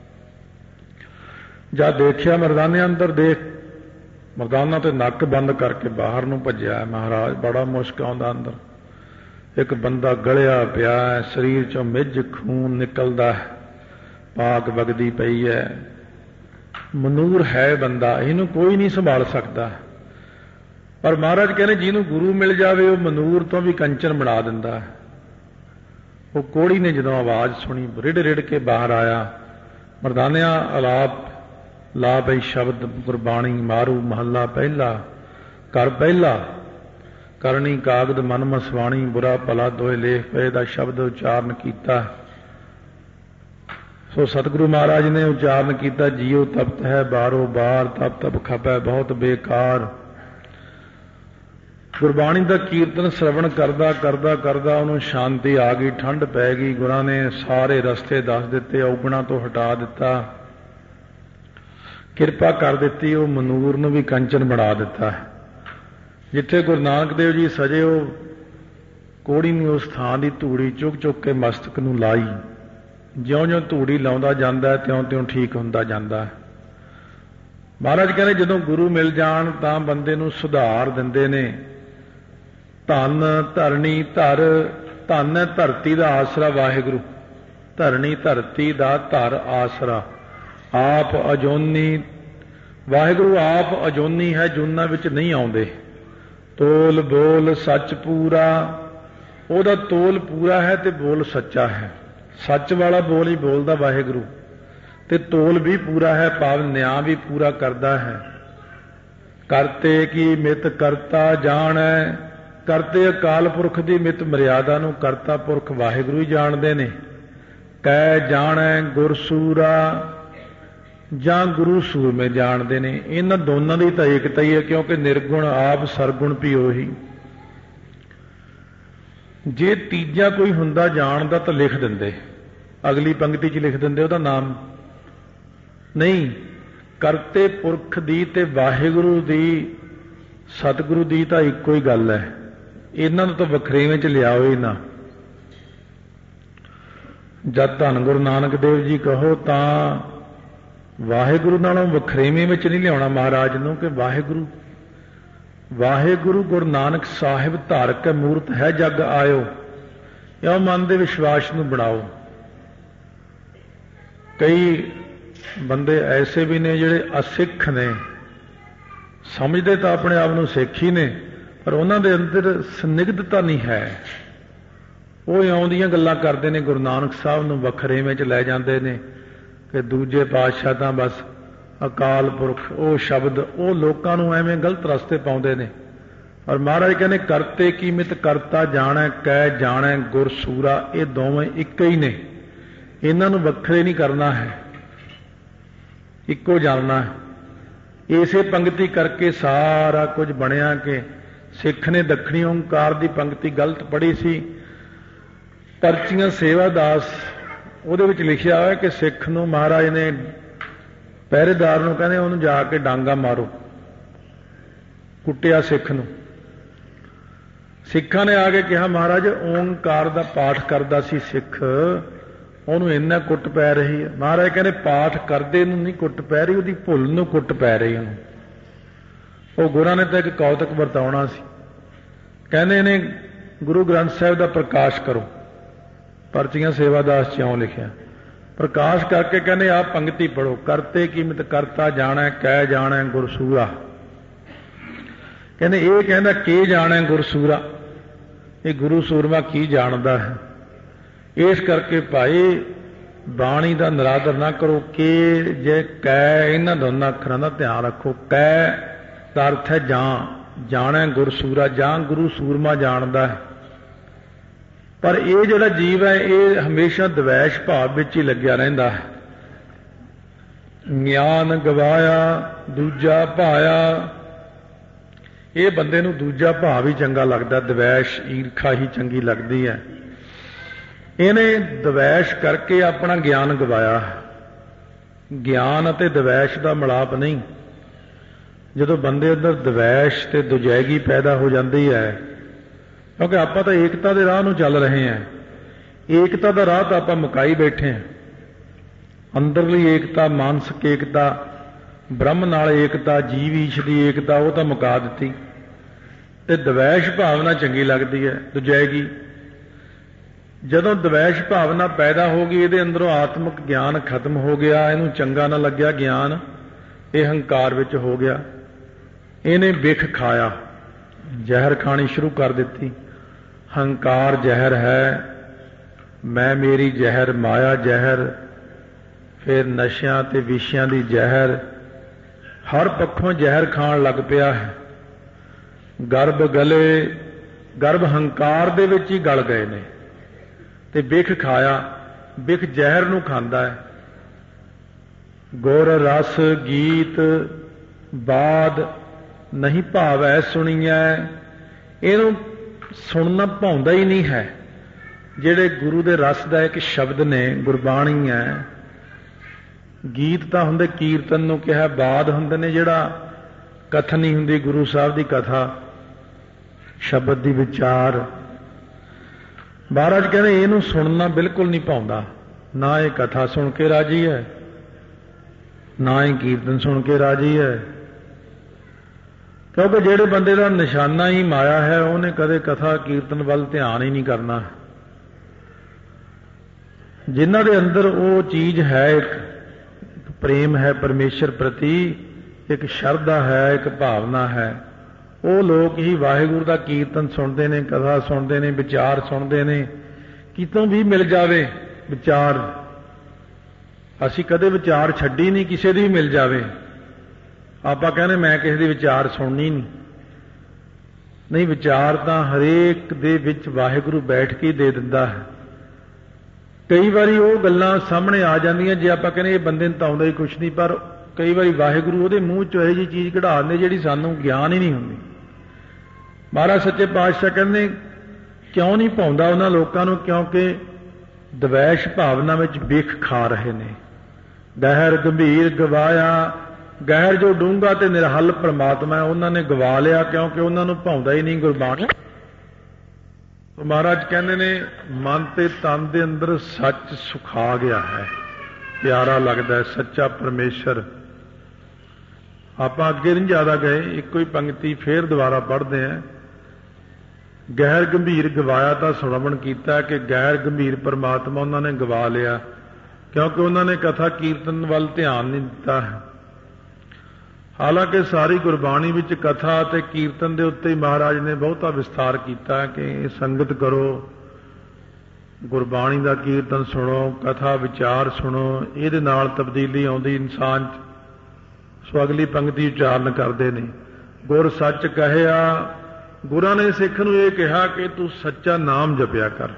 ਜਦ ਦੇਖਿਆ ਮਰਦਾਨਿਆਂ ਅੰਦਰ, ਦੇਖ ਮਰਦਾਨਾ ਤੇ ਨੱਕ ਬੰਦ ਕਰਕੇ ਬਾਹਰ ਨੂੰ ਭੱਜਿਆ। ਮਹਾਰਾਜ ਬੜਾ ਮੁਸ਼ਕ ਆਉਂਦਾ ਅੰਦਰ। ਇੱਕ ਬੰਦਾ ਗਲਿਆ ਪਿਆ, ਸਰੀਰ ਚੋਂ ਮਿੱਝ ਖੂਨ ਨਿਕਲਦਾ, ਪਾਕ ਵਗਦੀ ਪਈ ਹੈ, ਮਨੂਰ ਹੈ ਬੰਦਾ, ਇਹਨੂੰ ਕੋਈ ਨਹੀਂ ਸੰਭਾਲ ਸਕਦਾ। ਪਰ ਮਹਾਰਾਜ ਕਹਿੰਦੇ ਜਿਹਨੂੰ ਗੁਰੂ ਮਿਲ ਜਾਵੇ ਉਹ ਮਨੂਰ ਤੋਂ ਵੀ ਕੰਚਨ ਬਣਾ ਦਿੰਦਾ। ਉਹ ਕੋਹੜੀ ਨੇ ਜਦੋਂ ਆਵਾਜ਼ ਸੁਣੀ, ਰਿੜ ਰਿੜ ਕੇ ਬਾਹਰ ਆਇਆ, ਮਰਦਾਨਿਆਂ ਆਲਾਪ ਲਾ ਪਈ ਸ਼ਬਦ ਗੁਰਬਾਣੀ ਮਾਰੂ ਮਹੱਲਾ ਪਹਿਲਾ, ਕਰ ਪਹਿਲਾ ਕਰਨੀ ਕਾਗਦ ਮਨ ਮਸਵਾਣੀ, ਬੁਰਾ ਭਲਾ ਦੋਏ ਲੇਖ ਪਏ ਦਾ ਸ਼ਬਦ ਉਚਾਰਨ ਕੀਤਾ। ਸੋ ਸਤਿਗੁਰੂ ਮਹਾਰਾਜ ਨੇ ਉਚਾਰਨ ਕੀਤਾ, ਜੀਉ ਤਪਤ ਹੈ ਬਾਰੋ ਬਾਰ, ਤਪ ਤਪ ਖਪੈ ਬਹੁਤ ਬੇਕਾਰ। ਗੁਰਬਾਣੀ ਦਾ ਕੀਰਤਨ ਸ਼ਰਵਣ ਕਰਦਾ ਕਰਦਾ ਕਰਦਾ ਉਹਨੂੰ ਸ਼ਾਂਤੀ ਆ ਗਈ, ਠੰਡ ਪੈ ਗਈ। ਗੁਰਾਂ ਨੇ ਸਾਰੇ ਰਸਤੇ ਦੱਸ ਦਿੱਤੇ, ਔਗਣਾ ਤੋਂ ਹਟਾ ਦਿੱਤਾ, ਕਿਰਪਾ ਕਰ ਦਿੱਤੀ, ਉਹ ਮਨੂਰ ਨੂੰ ਵੀ ਕੰਚਨ ਬਣਾ ਦਿੱਤਾ। ਜਿੱਥੇ ਗੁਰੂ ਨਾਨਕ ਦੇਵ ਜੀ ਸਜੇ, ਉਹ ਕੋਹੜੀ ਨੇ ਉਸ ਥਾਂ ਦੀ ਧੂੜੀ ਚੁੱਕ ਚੁੱਕ ਕੇ ਮਸਤਕ ਨੂੰ ਲਾਈ। ਜਿਉਂ-ਜਿਉਂ ਧੂੜੀ ਲਾਉਂਦਾ ਜਾਂਦਾ ਤਿਉਂ-ਤਿਉਂ ਠੀਕ ਹੁੰਦਾ ਜਾਂਦਾ। ਮਹਾਰਾਜ ਕਹਿੰਦੇ ਜਦੋਂ ਗੁਰੂ ਮਿਲ ਜਾਣ ਤਾਂ ਬੰਦੇ ਨੂੰ ਸੁਧਾਰ ਦਿੰਦੇ ਨੇ। ਧਨ ਧਰਣੀ ਧਰ, ਧਨ ਹੈ ਧਰਤੀ ਦਾ ਆਸਰਾ ਵਾਹਿਗੁਰੂ, ਧਰਣੀ ਧਰਤੀ ਦਾ ਧਰ ਆਸਰਾ। ਆਪ ਅਜੋਨੀ, ਵਾਹਿਗੁਰੂ ਆਪ ਅਜੋਨੀ ਹੈ, ਜੂਨਾਂ ਵਿੱਚ ਨਹੀਂ ਆਉਂਦੇ। ਤੋਲ ਬੋਲ ਸੱਚ ਪੂਰਾ, ਉਹਦਾ ਤੋਲ ਪੂਰਾ ਹੈ ਤੇ ਬੋਲ ਸੱਚਾ ਹੈ। ਸੱਚ ਵਾਲਾ ਬੋਲ ਹੀ ਬੋਲਦਾ ਵਾਹਿਗੁਰੂ, ਤੇ ਤੋਲ ਵੀ ਪੂਰਾ ਹੈ, ਭਾਵ ਨਿਆਂ ਵੀ ਪੂਰਾ ਕਰਦਾ ਹੈ। ਕਰਤੇ ਕੀ ਮਿਤ ਕਰਤਾ ਜਾਣੈ, ਕਰਤੇ ਅਕਾਲ ਪੁਰਖ ਦੀ ਮਿਤ ਮਰਿਆਦਾ ਨੂੰ ਕਰਤਾ ਪੁਰਖ ਵਾਹਿਗੁਰੂ ਹੀ ਜਾਣਦੇ ਨੇ। ਕਹਿ ਜਾਣੈ ਗੁਰਸੂਰਾ, ਜਾਂ ਗੁਰੂ ਸੂਰਮੇ ਜਾਣਦੇ ਨੇ। ਇਹਨਾਂ ਦੋਨਾਂ ਦੀ ਤਾਂ ਏਕਤਾ ਹੀ ਹੈ, ਕਿਉਂਕਿ ਨਿਰਗੁਣ ਆਪ ਸਰਗੁਣ ਵੀ ਉਹੀ। ਜੇ ਤੀਜਾ ਕੋਈ ਹੁੰਦਾ ਜਾਣਦਾ ਤਾਂ ਲਿਖ ਦਿੰਦੇ, ਅਗਲੀ ਪੰਕਤੀ 'ਚ ਲਿਖ ਦਿੰਦੇ ਉਹਦਾ ਨਾਮ। ਨਹੀਂ, ਕਰਤੇ ਪੁਰਖ ਦੀ ਤੇ ਵਾਹਿਗੁਰੂ ਦੀ, ਸਤਿਗੁਰੂ ਦੀ ਤਾਂ ਇੱਕੋ ਹੀ ਗੱਲ ਹੈ। ਇਹਨਾਂ ਨੂੰ ਤਾਂ ਵੱਖਰੇਵੇਂ 'ਚ ਲਿਆਓ ਹੀ ਨਾ। ਜਦ ਧੰਨ ਗੁਰੂ ਨਾਨਕ ਦੇਵ ਜੀ ਕਹੋ ਤਾਂ ਵਾਹਿਗੁਰੂ ਨਾਲੋਂ ਵੱਖਰੇਵੇਂ ਵਿੱਚ ਨਹੀਂ ਲਿਆਉਣਾ ਮਹਾਰਾਜ ਨੂੰ, ਕਿ ਵਾਹਿਗੁਰੂ ਵਾਹਿਗੁਰੂ ਗੁਰੂ ਨਾਨਕ ਸਾਹਿਬ ਧਾਰਕ ਮੂਰਤ ਹੈ ਜਗ ਆਇਓ। ਇਹ ਮਨ ਦੇ ਵਿਸ਼ਵਾਸ ਨੂੰ ਬਣਾਓ। ਕਈ ਬੰਦੇ ਐਸੇ ਵੀ ਨੇ ਜਿਹੜੇ ਅਸਿੱਖ ਨੇ, ਸਮਝਦੇ ਤਾਂ ਆਪਣੇ ਆਪ ਨੂੰ ਸਿੱਖ ਹੀ ਨੇ, ਪਰ ਉਹਨਾਂ ਦੇ ਅੰਦਰ ਸਨਿਗਧਤਾ ਨਹੀਂ ਹੈ। ਉਹ ਇਉਂ ਦੀਆਂ ਗੱਲਾਂ ਕਰਦੇ ਨੇ, ਗੁਰੂ ਨਾਨਕ ਸਾਹਿਬ ਨੂੰ ਵੱਖਰੇਵੇਂ 'ਚ ਲੈ ਜਾਂਦੇ ਨੇ ਕਿ ਦੂਜੇ ਪਾਤਸ਼ਾਹ ਤਾਂ ਬਸ ਅਕਾਲ ਪੁਰਖ, ਉਹ ਸ਼ਬਦ ਉਹ ਲੋਕਾਂ ਨੂੰ ਐਵੇਂ ਗਲਤ ਰਸਤੇ ਪਾਉਂਦੇ ਨੇ। ਔਰ ਮਹਾਰਾਜ ਕਹਿੰਦੇ ਕਰਤੇ ਕੀ ਮਿਤ ਕਰਤਾ ਜਾਣੈ, ਕਹਿ ਜਾਣੈ ਗੁਰਸੂਰਾ। ਇਹ ਦੋਵੇਂ ਇੱਕ ਹੀ ਨੇ, ਇਹਨਾਂ ਨੂੰ ਵੱਖਰੇ ਨਹੀਂ ਕਰਨਾ ਹੈ, ਇੱਕੋ ਜਾਣਨਾ ਹੈ। ਇਸੇ ਪੰਕਤੀ ਕਰਕੇ ਸਾਰਾ ਕੁਝ ਬਣਿਆ ਕਿ ਸਿੱਖ ਨੇ ਦੱਖਣੀ ਓਂਕਾਰ ਦੀ ਪੰਕਤੀ ਗਲਤ ਪੜ੍ਹੀ ਸੀ। ਪਰਚੀਆਂ ਸੇਵਾਦਾਸ ਉਹਦੇ ਵਿੱਚ ਲਿਖਿਆ ਹੋਇਆ ਕਿ ਸਿੱਖ ਨੂੰ ਮਹਾਰਾਜ ਨੇ, ਪਹਿਰੇਦਾਰ ਨੂੰ ਕਹਿੰਦੇ ਉਹਨੂੰ ਜਾ ਕੇ ਡਾਂਗਾ ਮਾਰੋ, ਕੁੱਟਿਆ ਸਿੱਖ ਨੂੰ। ਸਿੱਖਾਂ ਨੇ ਆ ਕੇ ਕਿਹਾ ਮਹਾਰਾਜ ਓਂਕਾਰ ਦਾ ਪਾਠ ਕਰਦਾ ਸੀ ਸਿੱਖ, ਉਹਨੂੰ ਇੰਨਾ ਕੁੱਟ ਪੈ ਰਹੀ ਹੈ। ਮਹਾਰਾਜ ਕਹਿੰਦੇ ਪਾਠ ਕਰਦੇ ਨੂੰ ਨਹੀਂ ਕੁੱਟ ਪੈ ਰਹੀ, ਉਹਦੀ ਭੁੱਲ ਨੂੰ ਕੁੱਟ ਪੈ ਰਹੀ ਉਹਨੂੰ। ਉਹ ਗੁਰਾਂ ਨੇ ਤਾਂ ਇੱਕ ਕੌਤਕ ਵਰਤਾਉਣਾ ਸੀ, ਕਹਿੰਦੇ ਨੇ ਗੁਰੂ ਗ੍ਰੰਥ ਸਾਹਿਬ ਦਾ ਪ੍ਰਕਾਸ਼ ਕਰੋ। ਪਰਚੀਆਂ ਸੇਵਾਦਾਸ ਚ ਇਉਂ ਲਿਖਿਆ, ਪ੍ਰਕਾਸ਼ ਕਰਕੇ ਕਹਿੰਦੇ ਆਹ ਪੰਕਤੀ ਪੜੋ, ਕਰਤੇ ਕੀਮਤ ਕਰਤਾ ਜਾਣੈ, ਕਹਿ ਜਾਣੈ ਗੁਰਸੂਰਾ। ਕਹਿੰਦੇ ਇਹ ਕਹਿੰਦਾ ਕੀ ਜਾਣੈ ਗੁਰਸੂਰਾ, ਇਹ ਗੁਰੂ ਸੂਰਮਾ ਕੀ ਜਾਣਦਾ ਹੈ। ਇਸ ਕਰਕੇ ਭਾਈ ਬਾਣੀ ਦਾ ਨਿਰਾਦਰ ਨਾ ਕਰੋ। ਕਿ ਜੇ ਕਹਿ, ਇਹਨਾਂ ਦੋਨਾਂ ਅੱਖਰਾਂ ਦਾ ਧਿਆਨ ਰੱਖੋ। ਕਹਿ ਦਾ ਅਰਥ ਹੈ ਜਾਂ, ਜਾਣੈ ਗੁਰਸੂਰਾ, ਜਾਂ ਗੁਰੂ ਸੂਰਮਾ ਜਾਣਦਾ ਹੈ। ਪਰ ਇਹ ਜਿਹੜਾ ਜੀਵ ਹੈ ਇਹ ਹਮੇਸ਼ਾ ਦਵੈਸ਼ ਭਾਵ ਵਿੱਚ ਹੀ ਲੱਗਿਆ ਰਹਿੰਦਾ ਹੈ। ਗਿਆਨ ਗਵਾਇਆ ਦੂਜਾ ਭਾਇਆ, ਇਹ ਬੰਦੇ ਨੂੰ ਦੂਜਾ ਭਾਵ ਹੀ ਚੰਗਾ ਲੱਗਦਾ, ਦਵੈਸ਼ ਈਰਖਾ ਹੀ ਚੰਗੀ ਲੱਗਦੀ ਹੈ। ਇਹਨੇ ਦਵੈਸ਼ ਕਰਕੇ ਆਪਣਾ ਗਿਆਨ ਗਵਾਇਆ। ਗਿਆਨ ਅਤੇ ਦਵੈਸ਼ ਦਾ ਮਿਲਾਪ ਨਹੀਂ। ਜਦੋਂ ਬੰਦੇ ਅੰਦਰ ਦਵੈਸ਼ ਤੇ ਦੁਜੈਗੀ ਪੈਦਾ ਹੋ ਜਾਂਦੀ ਹੈ, ਕਿਉਂਕਿ ਆਪਾਂ ਤਾਂ ਏਕਤਾ ਦੇ ਰਾਹ ਨੂੰ ਚੱਲ ਰਹੇ ਹਾਂ, ਏਕਤਾ ਦਾ ਰਾਹ ਤਾਂ ਆਪਾਂ ਮੁਕਾਈ ਬੈਠੇ ਹਾਂ। ਅੰਦਰਲੀ ਏਕਤਾ, ਮਾਨਸਿਕ ਏਕਤਾ, ਬ੍ਰਹਮ ਨਾਲ ਏਕਤਾ, ਜੀਵ ਈਸ਼ ਦੀ ਏਕਤਾ, ਉਹ ਤਾਂ ਮੁਕਾ ਦਿੱਤੀ। ਤੇ ਦਵੈਸ਼ ਭਾਵਨਾ ਚੰਗੀ ਲੱਗਦੀ ਹੈ, ਦੁਜੈਗੀ। ਜਦੋਂ ਦਵੈਸ਼ ਭਾਵਨਾ ਪੈਦਾ ਹੋ ਗਈ, ਇਹਦੇ ਅੰਦਰੋਂ ਆਤਮਿਕ ਗਿਆਨ ਖਤਮ ਹੋ ਗਿਆ, ਇਹਨੂੰ ਚੰਗਾ ਨਾ ਲੱਗਿਆ ਗਿਆਨ, ਇਹ ਹੰਕਾਰ ਵਿੱਚ ਹੋ ਗਿਆ। ਇਹਨੇ ਬਿਖ ਖਾਇਆ, ਜ਼ਹਿਰ ਖਾਣੀ ਸ਼ੁਰੂ ਕਰ ਦਿੱਤੀ। ਹੰਕਾਰ ਜ਼ਹਿਰ ਹੈ, ਮੈਂ ਮੇਰੀ ਜ਼ਹਿਰ, ਮਾਇਆ ਜ਼ਹਿਰ, ਫਿਰ ਨਸ਼ਿਆਂ ਤੇ ਵਿਸ਼ਿਆਂ ਦੀ ਜ਼ਹਿਰ, ਹਰ ਪੱਖੋਂ ਜ਼ਹਿਰ ਖਾਣ ਲੱਗ ਪਿਆ ਹੈ। ਗਰਭ ਗਲੇ, ਗਰਭ ਹੰਕਾਰ ਦੇ ਵਿੱਚ ਹੀ ਗਲ ਗਏ ਨੇ ਤੇ ਬਿਖ ਖਾਇਆ। ਬਿਖ ਜ਼ਹਿਰ ਨੂੰ ਖਾਂਦਾ ਹੈ। ਗੁਰ ਰਸ ਗੀਤ ਬਾਦ ਨਹੀਂ ਭਾਵੈ ਸੁਣੀਐ, ਇਹਨੂੰ ਸੁਣਨਾ ਭਾਉਂਦਾ ਹੀ ਨਹੀਂ ਹੈ। ਜਿਹੜੇ ਗੁਰੂ ਦੇ ਰਸ ਦਾ ਇੱਕ ਸ਼ਬਦ ਨੇ, ਗੁਰਬਾਣੀ ਹੈ। ਗੀਤ ਤਾਂ ਹੁੰਦੇ ਕੀਰਤਨ ਨੂੰ ਕਿਹਾ, ਬਾਦ ਹੁੰਦੇ ਨੇ ਜਿਹੜਾ ਕਥਨ ਨਹੀਂ ਹੁੰਦੀ, ਗੁਰੂ ਸਾਹਿਬ ਦੀ ਕਥਾ, ਸ਼ਬਦ ਦੀ ਵਿਚਾਰ। ਮਹਾਰਾਜ ਕਹਿੰਦੇ ਇਹਨੂੰ ਸੁਣਨਾ ਬਿਲਕੁਲ ਨਹੀਂ ਭਾਉਂਦਾ। ਨਾ ਇਹ ਕਥਾ ਸੁਣ ਕੇ ਰਾਜੀ ਹੈ, ਨਾ ਹੀ ਕੀਰਤਨ ਸੁਣ ਕੇ ਰਾਜੀ ਹੈ। ਕਿਉਂਕਿ ਜਿਹੜੇ ਬੰਦੇ ਦਾ ਨਿਸ਼ਾਨਾ ਹੀ ਮਾਇਆ ਹੈ, ਉਹਨੇ ਕਦੇ ਕਥਾ ਕੀਰਤਨ ਵੱਲ ਧਿਆਨ ਹੀ ਨਹੀਂ ਕਰਨਾ। ਜਿਨ੍ਹਾਂ ਦੇ ਅੰਦਰ ਉਹ ਚੀਜ਼ ਹੈ, ਇੱਕ ਪ੍ਰੇਮ ਹੈ ਪਰਮੇਸ਼ਰ ਪ੍ਰਤੀ, ਇੱਕ ਸ਼ਰਧਾ ਹੈ, ਇੱਕ ਭਾਵਨਾ ਹੈ, ਉਹ ਲੋਕ ਹੀ ਵਾਹਿਗੁਰੂ ਦਾ ਕੀਰਤਨ ਸੁਣਦੇ ਨੇ, ਕਥਾ ਸੁਣਦੇ ਨੇ, ਵਿਚਾਰ ਸੁਣਦੇ ਨੇ। ਕਿਤੋਂ ਵੀ ਮਿਲ ਜਾਵੇ ਵਿਚਾਰ, ਅਸੀਂ ਕਦੇ ਵਿਚਾਰ ਛੱਡੀ ਨਹੀਂ, ਕਿਸੇ ਦੀ ਵੀ ਮਿਲ ਜਾਵੇ। ਆਪਾਂ ਕਹਿੰਦੇ ਮੈਂ ਕਿਸੇ ਦੀ ਵਿਚਾਰ ਸੁਣਨੀ ਨਹੀਂ। ਵਿਚਾਰ ਤਾਂ ਹਰੇਕ ਦੇ ਵਿੱਚ ਵਾਹਿਗੁਰੂ ਬੈਠ ਕੇ ਦੇ ਦਿੰਦਾ ਹੈ। ਕਈ ਵਾਰੀ ਉਹ ਗੱਲਾਂ ਸਾਹਮਣੇ ਆ ਜਾਂਦੀਆਂ, ਜੇ ਆਪਾਂ ਕਹਿੰਦੇ ਇਹ ਬੰਦੇ ਨੂੰ ਤਾਂ ਆਉਂਦਾ ਹੀ ਕੁਛ ਨਹੀਂ, ਪਰ ਕਈ ਵਾਰੀ ਵਾਹਿਗੁਰੂ ਉਹਦੇ ਮੂੰਹ ਚੋਂ ਇਹੋ ਜਿਹੀ ਚੀਜ਼ ਕਢਾ ਦਿੰਦੇ ਜਿਹੜੀ ਸਾਨੂੰ ਗਿਆਨ ਹੀ ਨਹੀਂ ਹੁੰਦੀ। ਮਹਾਰਾਜ ਸੱਚੇ ਪਾਤਸ਼ਾਹ ਕਹਿੰਦੇ ਕਿਉਂ ਨਹੀਂ ਭਾਉਂਦਾ ਉਹਨਾਂ ਲੋਕਾਂ ਨੂੰ? ਕਿਉਂਕਿ ਦਵੈਸ਼ ਭਾਵਨਾ ਵਿੱਚ ਬਿਖ ਖਾ ਰਹੇ ਨੇ। ਗਹਿਰ ਗੰਭੀਰ ਗਵਾਇਆ, ਗਹਿਰ ਜੋ ਡੂੰਘਾ ਤੇ ਨਿਰਹਲ ਪ੍ਰਮਾਤਮਾ ਹੈ, ਉਹਨਾਂ ਨੇ ਗਵਾ ਲਿਆ, ਕਿਉਂਕਿ ਉਹਨਾਂ ਨੂੰ ਭਾਉਂਦਾ ਹੀ ਨਹੀਂ ਗੁਰਬਾਣੀ। ਮਹਾਰਾਜ ਕਹਿੰਦੇ ਨੇ ਮਨ ਤੇ ਤਨ ਦੇ ਅੰਦਰ ਸੱਚ ਸੁਖਾ ਗਿਆ ਹੈ, ਪਿਆਰਾ ਲੱਗਦਾ ਹੈ ਸੱਚਾ ਪਰਮੇਸ਼ਰ। ਆਪਾਂ ਅੱਗੇ ਨਹੀਂ ਜ਼ਿਆਦਾ ਗਏ, ਇੱਕੋ ਹੀ ਪੰਕਤੀ ਫੇਰ ਦੁਬਾਰਾ ਪੜ੍ਹਦੇ ਹਾਂ। ਗਹਿਰ ਗੰਭੀਰ ਗਵਾਇਆ ਤਾਂ ਸ਼੍ਰਵਣ ਕੀਤਾ ਕਿ ਗਹਿਰ ਗੰਭੀਰ ਪਰਮਾਤਮਾ ਉਹਨਾਂ ਨੇ ਗਵਾ ਲਿਆ, ਕਿਉਂਕਿ ਉਹਨਾਂ ਨੇ ਕਥਾ ਕੀਰਤਨ ਵੱਲ ਧਿਆਨ ਨਹੀਂ ਦਿੱਤਾ ਹੈ। ਹਾਲਾਂਕਿ ਸਾਰੀ ਗੁਰਬਾਣੀ ਵਿੱਚ ਕਥਾ ਅਤੇ ਕੀਰਤਨ ਦੇ ਉੱਤੇ ਹੀ ਮਹਾਰਾਜ ਨੇ ਬਹੁਤਾ ਵਿਸਥਾਰ ਕੀਤਾ ਕਿ ਸੰਗਤ ਕਰੋ, ਗੁਰਬਾਣੀ ਦਾ ਕੀਰਤਨ ਸੁਣੋ, ਕਥਾ ਵਿਚਾਰ ਸੁਣੋ, ਇਹਦੇ ਨਾਲ ਤਬਦੀਲੀ ਆਉਂਦੀ ਇਨਸਾਨ 'ਚ। ਸੋ ਅਗਲੀ ਪੰਕਤੀ ਉਚਾਰਨ ਕਰਦੇ ਨੇ, ਗੁਰ ਸੱਚ ਕਹਿਆ। ਗੁਰਾਂ ਨੇ ਸਿੱਖ ਨੂੰ ਇਹ ਕਿਹਾ ਕਿ ਤੂੰ ਸੱਚਾ ਨਾਮ ਜਪਿਆ ਕਰ।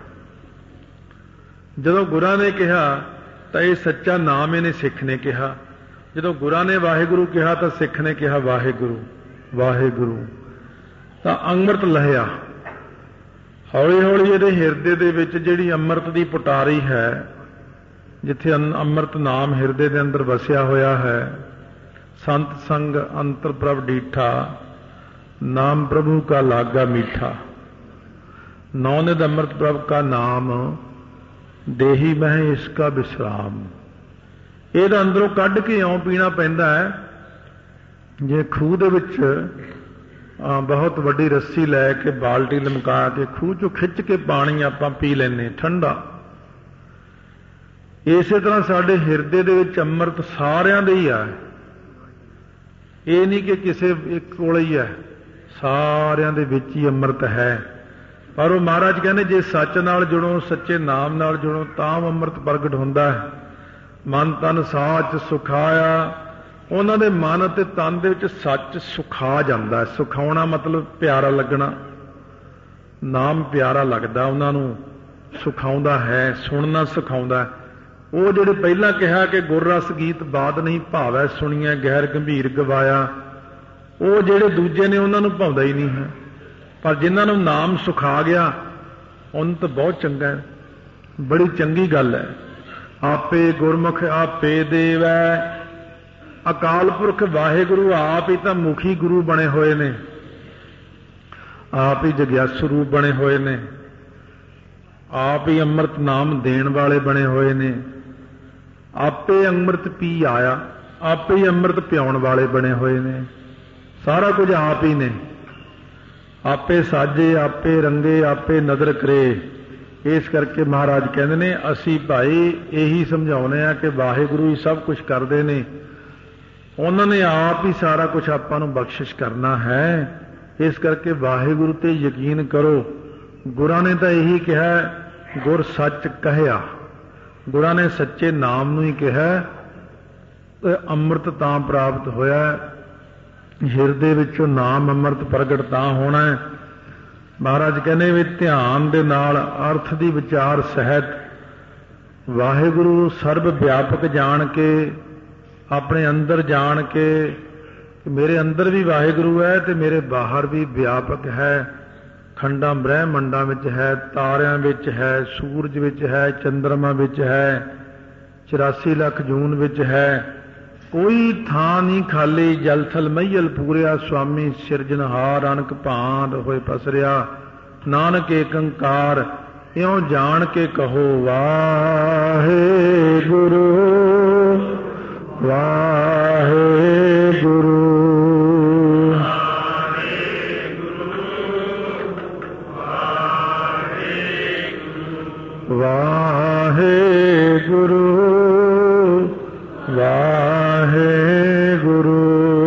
ਜਦੋਂ ਗੁਰਾਂ ਨੇ ਕਿਹਾ ਤਾਂ ਇਹ ਸੱਚਾ ਨਾਮ ਇਹਨੇ ਸਿੱਖ ਨੇ ਕਿਹਾ। ਜਦੋਂ ਗੁਰਾਂ ਨੇ ਵਾਹਿਗੁਰੂ ਕਿਹਾ ਤਾਂ ਸਿੱਖ ਨੇ ਕਿਹਾ ਵਾਹਿਗੁਰੂ ਵਾਹਿਗੁਰੂ। ਤਾਂ ਅੰਮ੍ਰਿਤ ਲਹਿਆ ਹੌਲੀ ਹੌਲੀ ਇਹਦੇ ਹਿਰਦੇ ਦੇ ਵਿੱਚ ਜਿਹੜੀ ਅੰਮ੍ਰਿਤ ਦੀ ਪੁਟਾਰੀ ਹੈ, ਜਿੱਥੇ ਅੰਮ੍ਰਿਤ ਨਾਮ ਹਿਰਦੇ ਦੇ ਅੰਦਰ ਵਸਿਆ ਹੋਇਆ ਹੈ। ਸੰਤ ਸੰਗ ਅੰਤਰ ਪ੍ਰਭ ਡੀਠਾ, ਨਾਮ ਪ੍ਰਭੂ ਕਾ ਲਾਗਾ ਮੀਠਾ। ਨੌਨਿਧ ਅੰਮ੍ਰਿਤ ਪ੍ਰਭ ਕਾ ਨਾਮ, ਦੇਹੀ ਮਹਿ ਇਸਕਾ ਵਿਸਰਾਮ। ਇਹਦਾ ਅੰਦਰੋਂ ਕੱਢ ਕੇ ਇਉਂ ਪੀਣਾ ਪੈਂਦਾ ਹੈ ਜੇ ਖੂਹ ਦੇ ਵਿੱਚ ਬਹੁਤ ਵੱਡੀ ਰੱਸੀ ਲੈ ਕੇ ਬਾਲਟੀ ਲਮਕਾ ਕੇ ਖੂਹ ਚੋਂ ਖਿੱਚ ਕੇ ਪਾਣੀ ਆਪਾਂ ਪੀ ਲੈਂਦੇ ਠੰਡਾ। ਇਸੇ ਤਰ੍ਹਾਂ ਸਾਡੇ ਹਿਰਦੇ ਦੇ ਵਿੱਚ ਅੰਮ੍ਰਿਤ ਸਾਰਿਆਂ ਦੇ ਹੀ ਆ। ਇਹ ਨਹੀਂ ਕਿ ਕਿਸੇ ਇੱਕ ਕੋਲ ਹੀ ਹੈ, ਸਾਰਿਆਂ ਦੇ ਵਿੱਚ ਹੀ ਅੰਮ੍ਰਿਤ ਹੈ। ਪਰ ਉਹ ਮਹਾਰਾਜ ਕਹਿੰਦੇ ਜੇ ਸੱਚ ਨਾਲ ਜੁੜੋ, ਸੱਚੇ ਨਾਮ ਨਾਲ ਜੁੜੋ ਤਾਂ ਅੰਮ੍ਰਿਤ ਪ੍ਰਗਟ ਹੁੰਦਾ ਹੈ। ਮਨ ਤਨ ਸਾਚ ਸੁਖਾਇਆ। ਉਹਨਾਂ ਦੇ ਮਨ ਅਤੇ ਤਨ ਦੇ ਵਿੱਚ ਸੱਚ ਸੁਖਾ ਜਾਂਦਾ। ਸੁਖਾਉਣਾ ਮਤਲਬ ਪਿਆਰਾ ਲੱਗਣਾ। ਨਾਮ ਪਿਆਰਾ ਲੱਗਦਾ ਉਹਨਾਂ ਨੂੰ, ਸੁਖਾਉਂਦਾ ਹੈ, ਸੁਣਨਾ ਸਿਖਾਉਂਦਾ। ਉਹ ਜਿਹੜੇ ਪਹਿਲਾਂ ਕਿਹਾ ਕਿ ਗੁਰ ਰਸ ਗੀਤ ਬਾਦ ਨਹੀਂ ਭਾਵੈ ਸੁਣੀਐ, ਗਹਿਰ ਗੰਭੀਰ ਗਵਾਇਆ, ਉਹ ਜਿਹੜੇ ਦੂਜੇ ਨੇ ਉਹਨਾਂ ਨੂੰ ਭਾਉਂਦਾ ਹੀ ਨਹੀਂ ਹੈ। ਪਰ ਜਿਨ੍ਹਾਂ ਨੂੰ ਨਾਮ ਸੁਖਾ ਗਿਆ ਉਹਨੂੰ ਤਾਂ ਬਹੁਤ ਚੰਗਾ ਹੈ, ਬੜੀ ਚੰਗੀ ਗੱਲ ਹੈ। ਆਪੇ ਗੁਰਮੁਖ ਆਪੇ ਦੇਵੈ। ਅਕਾਲ ਪੁਰਖ ਵਾਹਿਗੁਰੂ ਆਪ ਹੀ ਤਾਂ ਮੁਖੀ ਗੁਰੂ ਬਣੇ ਹੋਏ ਨੇ, ਆਪ ਹੀ ਜਗਿਆਸੂ ਰੂਪ ਬਣੇ ਹੋਏ ਨੇ, ਆਪ ਹੀ ਅੰਮ੍ਰਿਤ ਨਾਮ ਦੇਣ ਵਾਲੇ ਬਣੇ ਹੋਏ ਨੇ। ਆਪੇ ਅੰਮ੍ਰਿਤ ਪੀ ਆਇਆ, ਆਪੇ ਹੀ ਅੰਮ੍ਰਿਤ ਪਿਆਉਣ ਵਾਲੇ ਬਣੇ ਹੋਏ ਨੇ। ਸਾਰਾ ਕੁਝ ਆਪ ਹੀ ਨੇ। ਆਪੇ ਸਾਜੇ ਆਪੇ ਰੰਗੇ ਆਪੇ ਨਦਰ ਕਰੇ, ਇਸ ਕਰਕੇ ਮਹਾਰਾਜ ਕਹਿੰਦੇ ਨੇ ਅਸੀਂ ਭਾਈ ਇਹੀ ਸਮਝਾਉਂਦੇ ਆ ਕਿ ਵਾਹਿਗੁਰੂ ਹੀ ਸਭ ਕੁਝ ਕਰਦੇ ਨੇ, ਉਹਨਾਂ ਨੇ ਆਪ ਹੀ ਸਾਰਾ ਕੁਝ ਆਪਾਂ ਨੂੰ ਬਖਸ਼ਿਸ਼ ਕਰਨਾ ਹੈ। ਇਸ ਕਰਕੇ ਵਾਹਿਗੁਰੂ ਤੇ ਯਕੀਨ ਕਰੋ। ਗੁਰਾਂ ਨੇ ਤਾਂ ਇਹੀ ਕਿਹਾ, ਗੁਰ ਸੱਚ ਕਹਿਆ, ਗੁਰਾਂ ਨੇ ਸੱਚੇ ਨਾਮ ਨੂੰ ਹੀ ਕਿਹਾ। ਅੰਮ੍ਰਿਤ ਤਾਂ ਪ੍ਰਾਪਤ ਹੋਇਆ, ਹਿਰਦੇ ਵਿੱਚੋਂ ਨਾਮ ਅੰਮ੍ਰਿਤ ਪ੍ਰਗਟ ਤਾਂ ਹੋਣਾ ਹੈ। ਮਹਾਰਾਜ ਕਹਿੰਦੇ ਵੀ ਧਿਆਨ ਦੇ ਨਾਲ ਅਰਥ ਦੀ ਵਿਚਾਰ ਸਹਿਤ ਵਾਹਿਗੁਰੂ ਸਰਬ ਵਿਆਪਕ ਜਾਣ ਕੇ, ਆਪਣੇ ਅੰਦਰ ਜਾਣ ਕੇ ਕਿ ਮੇਰੇ ਅੰਦਰ ਵੀ ਵਾਹਿਗੁਰੂ ਹੈ ਤੇ ਮੇਰੇ ਬਾਹਰ ਵੀ ਵਿਆਪਕ ਹੈ, ਖੰਡਾਂ ਬ੍ਰਹਿਮੰਡਾਂ ਵਿੱਚ ਹੈ, ਤਾਰਿਆਂ ਵਿੱਚ ਹੈ, ਸੂਰਜ ਵਿੱਚ ਹੈ, ਚੰਦਰਮਾ ਵਿੱਚ ਹੈ, 84 ਲੱਖ ਜੂਨ ਵਿੱਚ ਹੈ, ਕੋਈ ਥਾਂ ਨਹੀਂ ਖਾਲੀ। ਜਲ ਥਲ ਮਈਲ ਪੂਰਿਆ, ਸੁਆਮੀ ਸਿਰਜਣਹਾਰ ਅਨਕ ਭਾਂਤ ਹੋਏ ਪਸਰਿਆ, ਨਾਨਕ ਏਕੰਕਾਰ ਇਉਂ ਜਾਣ ਕੇ ਕਹੋ ਵਾਹਿਗੁਰੂ ਵਾਹਿਗੁਰੂ। ਵਾਹਿਗੁਰੂ ਵਾਹਿਗੁਰੂ।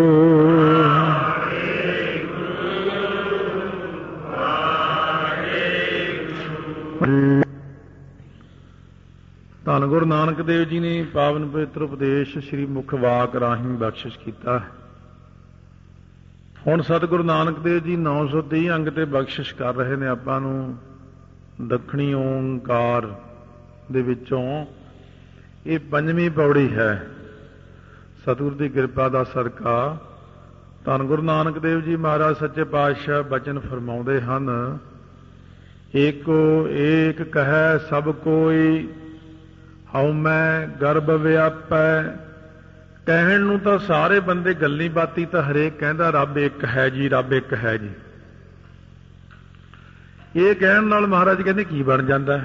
ਧੰਨ ਗੁਰੂ ਨਾਨਕ ਦੇਵ ਜੀ ਨੇ ਪਾਵਨ ਪਵਿੱਤਰ ਉਪਦੇਸ਼ ਸ੍ਰੀ ਮੁਖ ਵਾਕ ਰਾਹੀਂ ਬਖਸ਼ਿਸ਼ ਕੀਤਾ। ਹੁਣ ਸਤਿਗੁਰੂ ਨਾਨਕ ਦੇਵ ਜੀ 930 ਅੰਗ ਤੇ ਬਖਸ਼ਿਸ਼ ਕਰ ਰਹੇ ਨੇ ਆਪਾਂ ਨੂੰ। ਦੱਖਣੀ ਓਂਕਾਰ ਦੇ ਵਿੱਚੋਂ ਇਹ 5ਵੀਂ ਪੌੜੀ ਹੈ। ਸਤਿਗੁਰੂ ਦੀ ਕਿਰਪਾ ਦਾ ਸਦਕਾ ਧੰਨ ਗੁਰੂ ਨਾਨਕ ਦੇਵ ਜੀ ਮਹਾਰਾਜ ਸੱਚੇ ਪਾਤਸ਼ਾਹ ਬਚਨ ਫਰਮਾਉਂਦੇ ਹਨ, ਏਕੋ ਏਕ ਕਹੈ ਸਭ ਕੋਈ, ਹਉ ਮੈਂ ਗਰਭ ਵਿਆਪੈ। ਕਹਿਣ ਨੂੰ ਤਾਂ ਸਾਰੇ ਬੰਦੇ ਗੱਲੀ ਬਾਤੀ ਤਾਂ ਹਰੇਕ ਕਹਿੰਦਾ ਰੱਬ ਇੱਕ ਹੈ ਜੀ, ਰੱਬ ਇੱਕ ਹੈ ਜੀ। ਇਹ ਕਹਿਣ ਨਾਲ ਮਹਾਰਾਜ ਕਹਿੰਦੇ ਕੀ ਬਣ ਜਾਂਦਾ?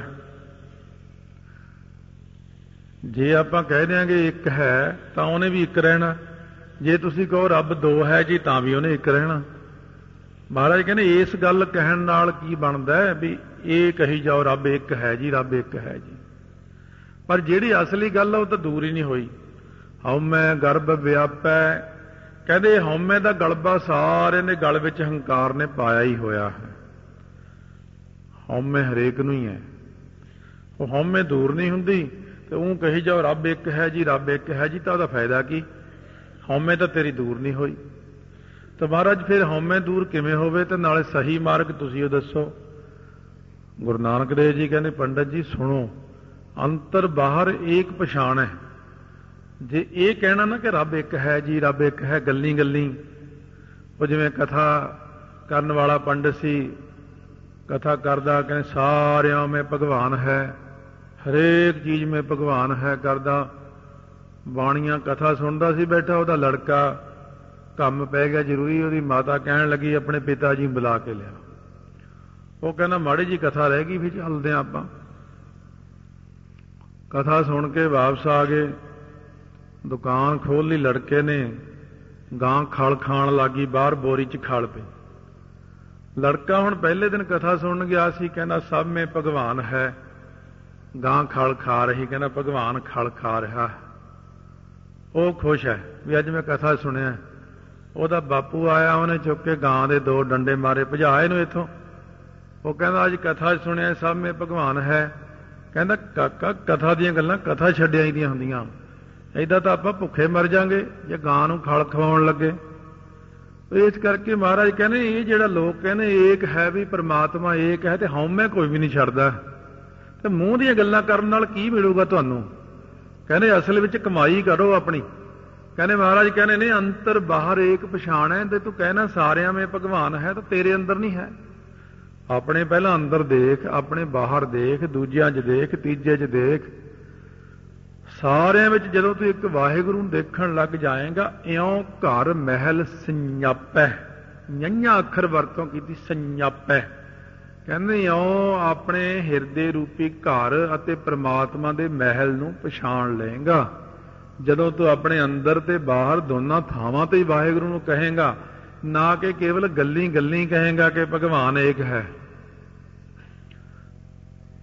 ਜੇ ਆਪਾਂ ਕਹਿ ਦਿਆਂਗੇ ਇੱਕ ਹੈ ਤਾਂ ਉਹਨੇ ਵੀ ਇੱਕ ਰਹਿਣਾ, ਜੇ ਤੁਸੀਂ ਕਹੋ ਰੱਬ ਦੋ ਹੈ ਜੀ ਤਾਂ ਵੀ ਉਹਨੇ ਇੱਕ ਰਹਿਣਾ। ਮਹਾਰਾਜ ਕਹਿੰਦੇ ਇਸ ਗੱਲ ਕਹਿਣ ਨਾਲ ਕੀ ਬਣਦਾ ਵੀ ਇਹ ਕਹੀ ਜਾਓ ਰੱਬ ਇੱਕ ਹੈ ਜੀ, ਰੱਬ ਇੱਕ ਹੈ ਜੀ, ਪਰ ਜਿਹੜੀ ਅਸਲੀ ਗੱਲ ਆ ਉਹ ਤਾਂ ਦੂਰ ਹੀ ਨਹੀਂ ਹੋਈ। ਹਉਮੈ ਗਰਭ ਵਿਆਪੈ, ਕਹਿੰਦੇ ਹਉਮੈ ਦਾ ਗਲਬਾ ਸਾਰਿਆਂ ਦੇ ਗਲ ਵਿੱਚ ਹੰਕਾਰ ਨੇ ਪਾਇਆ ਹੀ ਹੋਇਆ ਹੈ। ਹਉਮੈ ਹਰੇਕ ਨੂੰ ਹੀ ਹੈ, ਉਹ ਹਉਮੈ ਦੂਰ ਨਹੀਂ ਹੁੰਦੀ ਤੇ ਉਹ ਕਹੀ ਜਾਓ ਰੱਬ ਇੱਕ ਹੈ ਜੀ, ਰੱਬ ਇੱਕ ਹੈ ਜੀ, ਤਾਂ ਉਹਦਾ ਫਾਇਦਾ ਕੀ? ਹਉਮੈ ਤਾਂ ਤੇਰੀ ਦੂਰ ਨਹੀਂ ਹੋਈ। ਤਾਂ ਮਹਾਰਾਜ ਫਿਰ ਹਉਮੈ ਦੂਰ ਕਿਵੇਂ ਹੋਵੇ ਤੇ ਨਾਲੇ ਸਹੀ ਮਾਰਗ ਤੁਸੀਂ ਉਹ ਦੱਸੋ। ਗੁਰੂ ਨਾਨਕ ਦੇਵ ਜੀ ਕਹਿੰਦੇ ਪੰਡਤ ਜੀ ਸੁਣੋ, ਅੰਤਰ ਬਾਹਰ ਏਕ ਪਛਾਣ ਹੈ। ਜੇ ਇਹ ਕਹਿਣਾ ਨਾ ਕਿ ਰੱਬ ਇੱਕ ਹੈ ਜੀ, ਰੱਬ ਇੱਕ ਹੈ, ਗੱਲੀ ਗੱਲੀ, ਉਹ ਜਿਵੇਂ ਕਥਾ ਕਰਨ ਵਾਲਾ ਪੰਡਤ ਸੀ, ਕਥਾ ਕਰਦਾ ਕਹਿੰਦੇ ਸਾਰਿਆਂ ਮੇਂ ਭਗਵਾਨ ਹੈ, ਹਰੇਕ ਚੀਜ਼ ਮੇਂ ਭਗਵਾਨ ਹੈ ਕਰਦਾ। ਬਾਣੀਆਂ ਕਥਾ ਸੁਣਦਾ ਸੀ ਬੈਠਾ, ਉਹਦਾ ਲੜਕਾ ਕੰਮ ਪੈ ਗਿਆ ਜ਼ਰੂਰੀ, ਉਹਦੀ ਮਾਤਾ ਕਹਿਣ ਲੱਗੀ ਆਪਣੇ ਪਿਤਾ ਜੀ ਬੁਲਾ ਕੇ ਲਿਆ। ਉਹ ਕਹਿੰਦਾ ਮਾੜੀ ਜੀ ਕਥਾ ਰਹਿ ਗਈ, ਫਿਰ ਚੱਲਦੇ ਆਪਾਂ। ਕਥਾ ਸੁਣ ਕੇ ਵਾਪਸ ਆ ਗਏ, ਦੁਕਾਨ ਖੋਲ ਲਈ ਲੜਕੇ ਨੇ, ਗਾਂ ਖਲ ਖਾਣ ਲੱਗੀ, ਬਾਹਰ ਬੋਰੀ 'ਚ ਖਲ ਪਈ। ਲੜਕਾ ਹੁਣ ਪਹਿਲੇ ਦਿਨ ਕਥਾ ਸੁਣਨ ਗਿਆ ਸੀ, ਕਹਿੰਦਾ ਸਭ ਮੇਂ ਭਗਵਾਨ ਹੈ, ਗਾਂ ਖਲ ਖਾ ਰਹੀ, ਕਹਿੰਦਾ ਭਗਵਾਨ ਖਲ ਖਾ ਰਿਹਾ ਹੈ। ਉਹ ਖੁਸ਼ ਹੈ ਵੀ ਅੱਜ ਮੈਂ ਕਥਾ ਸੁਣਿਆ। ਉਹਦਾ ਬਾਪੂ ਆਇਆ, ਉਹਨੇ ਚੁੱਕ ਕੇ ਗਾਂ ਦੇ 2 ਡੰਡੇ ਮਾਰੇ, ਭਜਾ ਇਹਨੂੰ ਇੱਥੋਂ। ਉਹ ਕਹਿੰਦਾ ਅੱਜ ਕਥਾ ਸੁਣਿਆ ਸਭ ਮੇਂ ਭਗਵਾਨ ਹੈ। ਕਹਿੰਦਾ ਕਾਕਾ ਕਥਾ ਦੀਆਂ ਗੱਲਾਂ ਕਥਾ ਛੱਡਿਆ ਹੀ ਦੀਆਂ ਹੁੰਦੀਆਂ, ਏਦਾਂ ਤਾਂ ਆਪਾਂ ਭੁੱਖੇ ਮਰ ਜਾਾਂਗੇ ਜੇ ਗਾਂ ਨੂੰ ਖਲ ਖਵਾਉਣ ਲੱਗੇ। ਇਸ ਕਰਕੇ ਮਹਾਰਾਜ ਕਹਿੰਦੇ ਇਹ ਜਿਹੜਾ ਲੋਕ ਕਹਿੰਦੇ ਏਕ ਹੈ ਵੀ ਪ੍ਰਮਾਤਮਾ ਏਕ ਹੈ ਤੇ ਹਉਮੈ ਕੋਈ ਵੀ ਨਹੀਂ ਛੱਡਦਾ, ਤੇ ਮੂੰਹ ਦੀਆਂ ਗੱਲਾਂ ਕਰਨ ਨਾਲ ਕੀ ਮਿਲੂਗਾ ਤੁਹਾਨੂੰ? ਕਹਿੰਦੇ ਅਸਲ ਵਿੱਚ ਕਮਾਈ ਕਰੋ ਆਪਣੀ। ਕਹਿੰਦੇ ਮਹਾਰਾਜ ਕਹਿੰਦੇ ਨੇ ਅੰਤਰ ਬਾਹਰ ਏਕ ਪਛਾਣ ਹੈ, ਤੇ ਤੂੰ ਕਹਿਣਾ ਸਾਰਿਆਂ ਮੇਂ ਭਗਵਾਨ ਹੈ ਤਾਂ ਤੇਰੇ ਅੰਦਰ ਨਹੀਂ ਹੈ। ਆਪਣੇ ਪਹਿਲਾਂ ਅੰਦਰ ਦੇਖ, ਆਪਣੇ ਬਾਹਰ ਦੇਖ, ਦੂਜਿਆਂ 'ਚ ਦੇਖ, ਤੀਜੇ 'ਚ ਦੇਖ, ਸਾਰਿਆਂ ਵਿੱਚ ਜਦੋਂ ਤੂੰ ਇੱਕ ਵਾਹਿਗੁਰੂ ਨੂੰ ਦੇਖਣ ਲੱਗ ਜਾਏਗਾ, ਇਉਂ ਘਰ ਮਹਿਲ ਸੰਜਾਪੈ, ਨਈਆਂ ਅੱਖਰ ਵਰਤੋਂ ਕੀਤੀ, ਸੰਜਾਪੈ। ਕਹਿੰਦੇ ਇਉਂ ਆਪਣੇ ਹਿਰਦੇ ਰੂਪੀ ਘਰ ਅਤੇ ਪ੍ਰਮਾਤਮਾ ਦੇ ਮਹਿਲ ਨੂੰ ਪਛਾਣ ਲਏਗਾ ਜਦੋਂ ਤੂੰ ਆਪਣੇ ਅੰਦਰ ਤੇ ਬਾਹਰ ਦੋਨਾਂ ਥਾਵਾਂ ਤੇ ਹੀ ਵਾਹਿਗੁਰੂ ਨੂੰ ਕਹੇਗਾ, ਨਾ ਕਿ ਕੇਵਲ ਗੱਲੀ ਗੱਲੀ ਕਹੇਗਾ ਕਿ ਭਗਵਾਨ ਏਕ ਹੈ।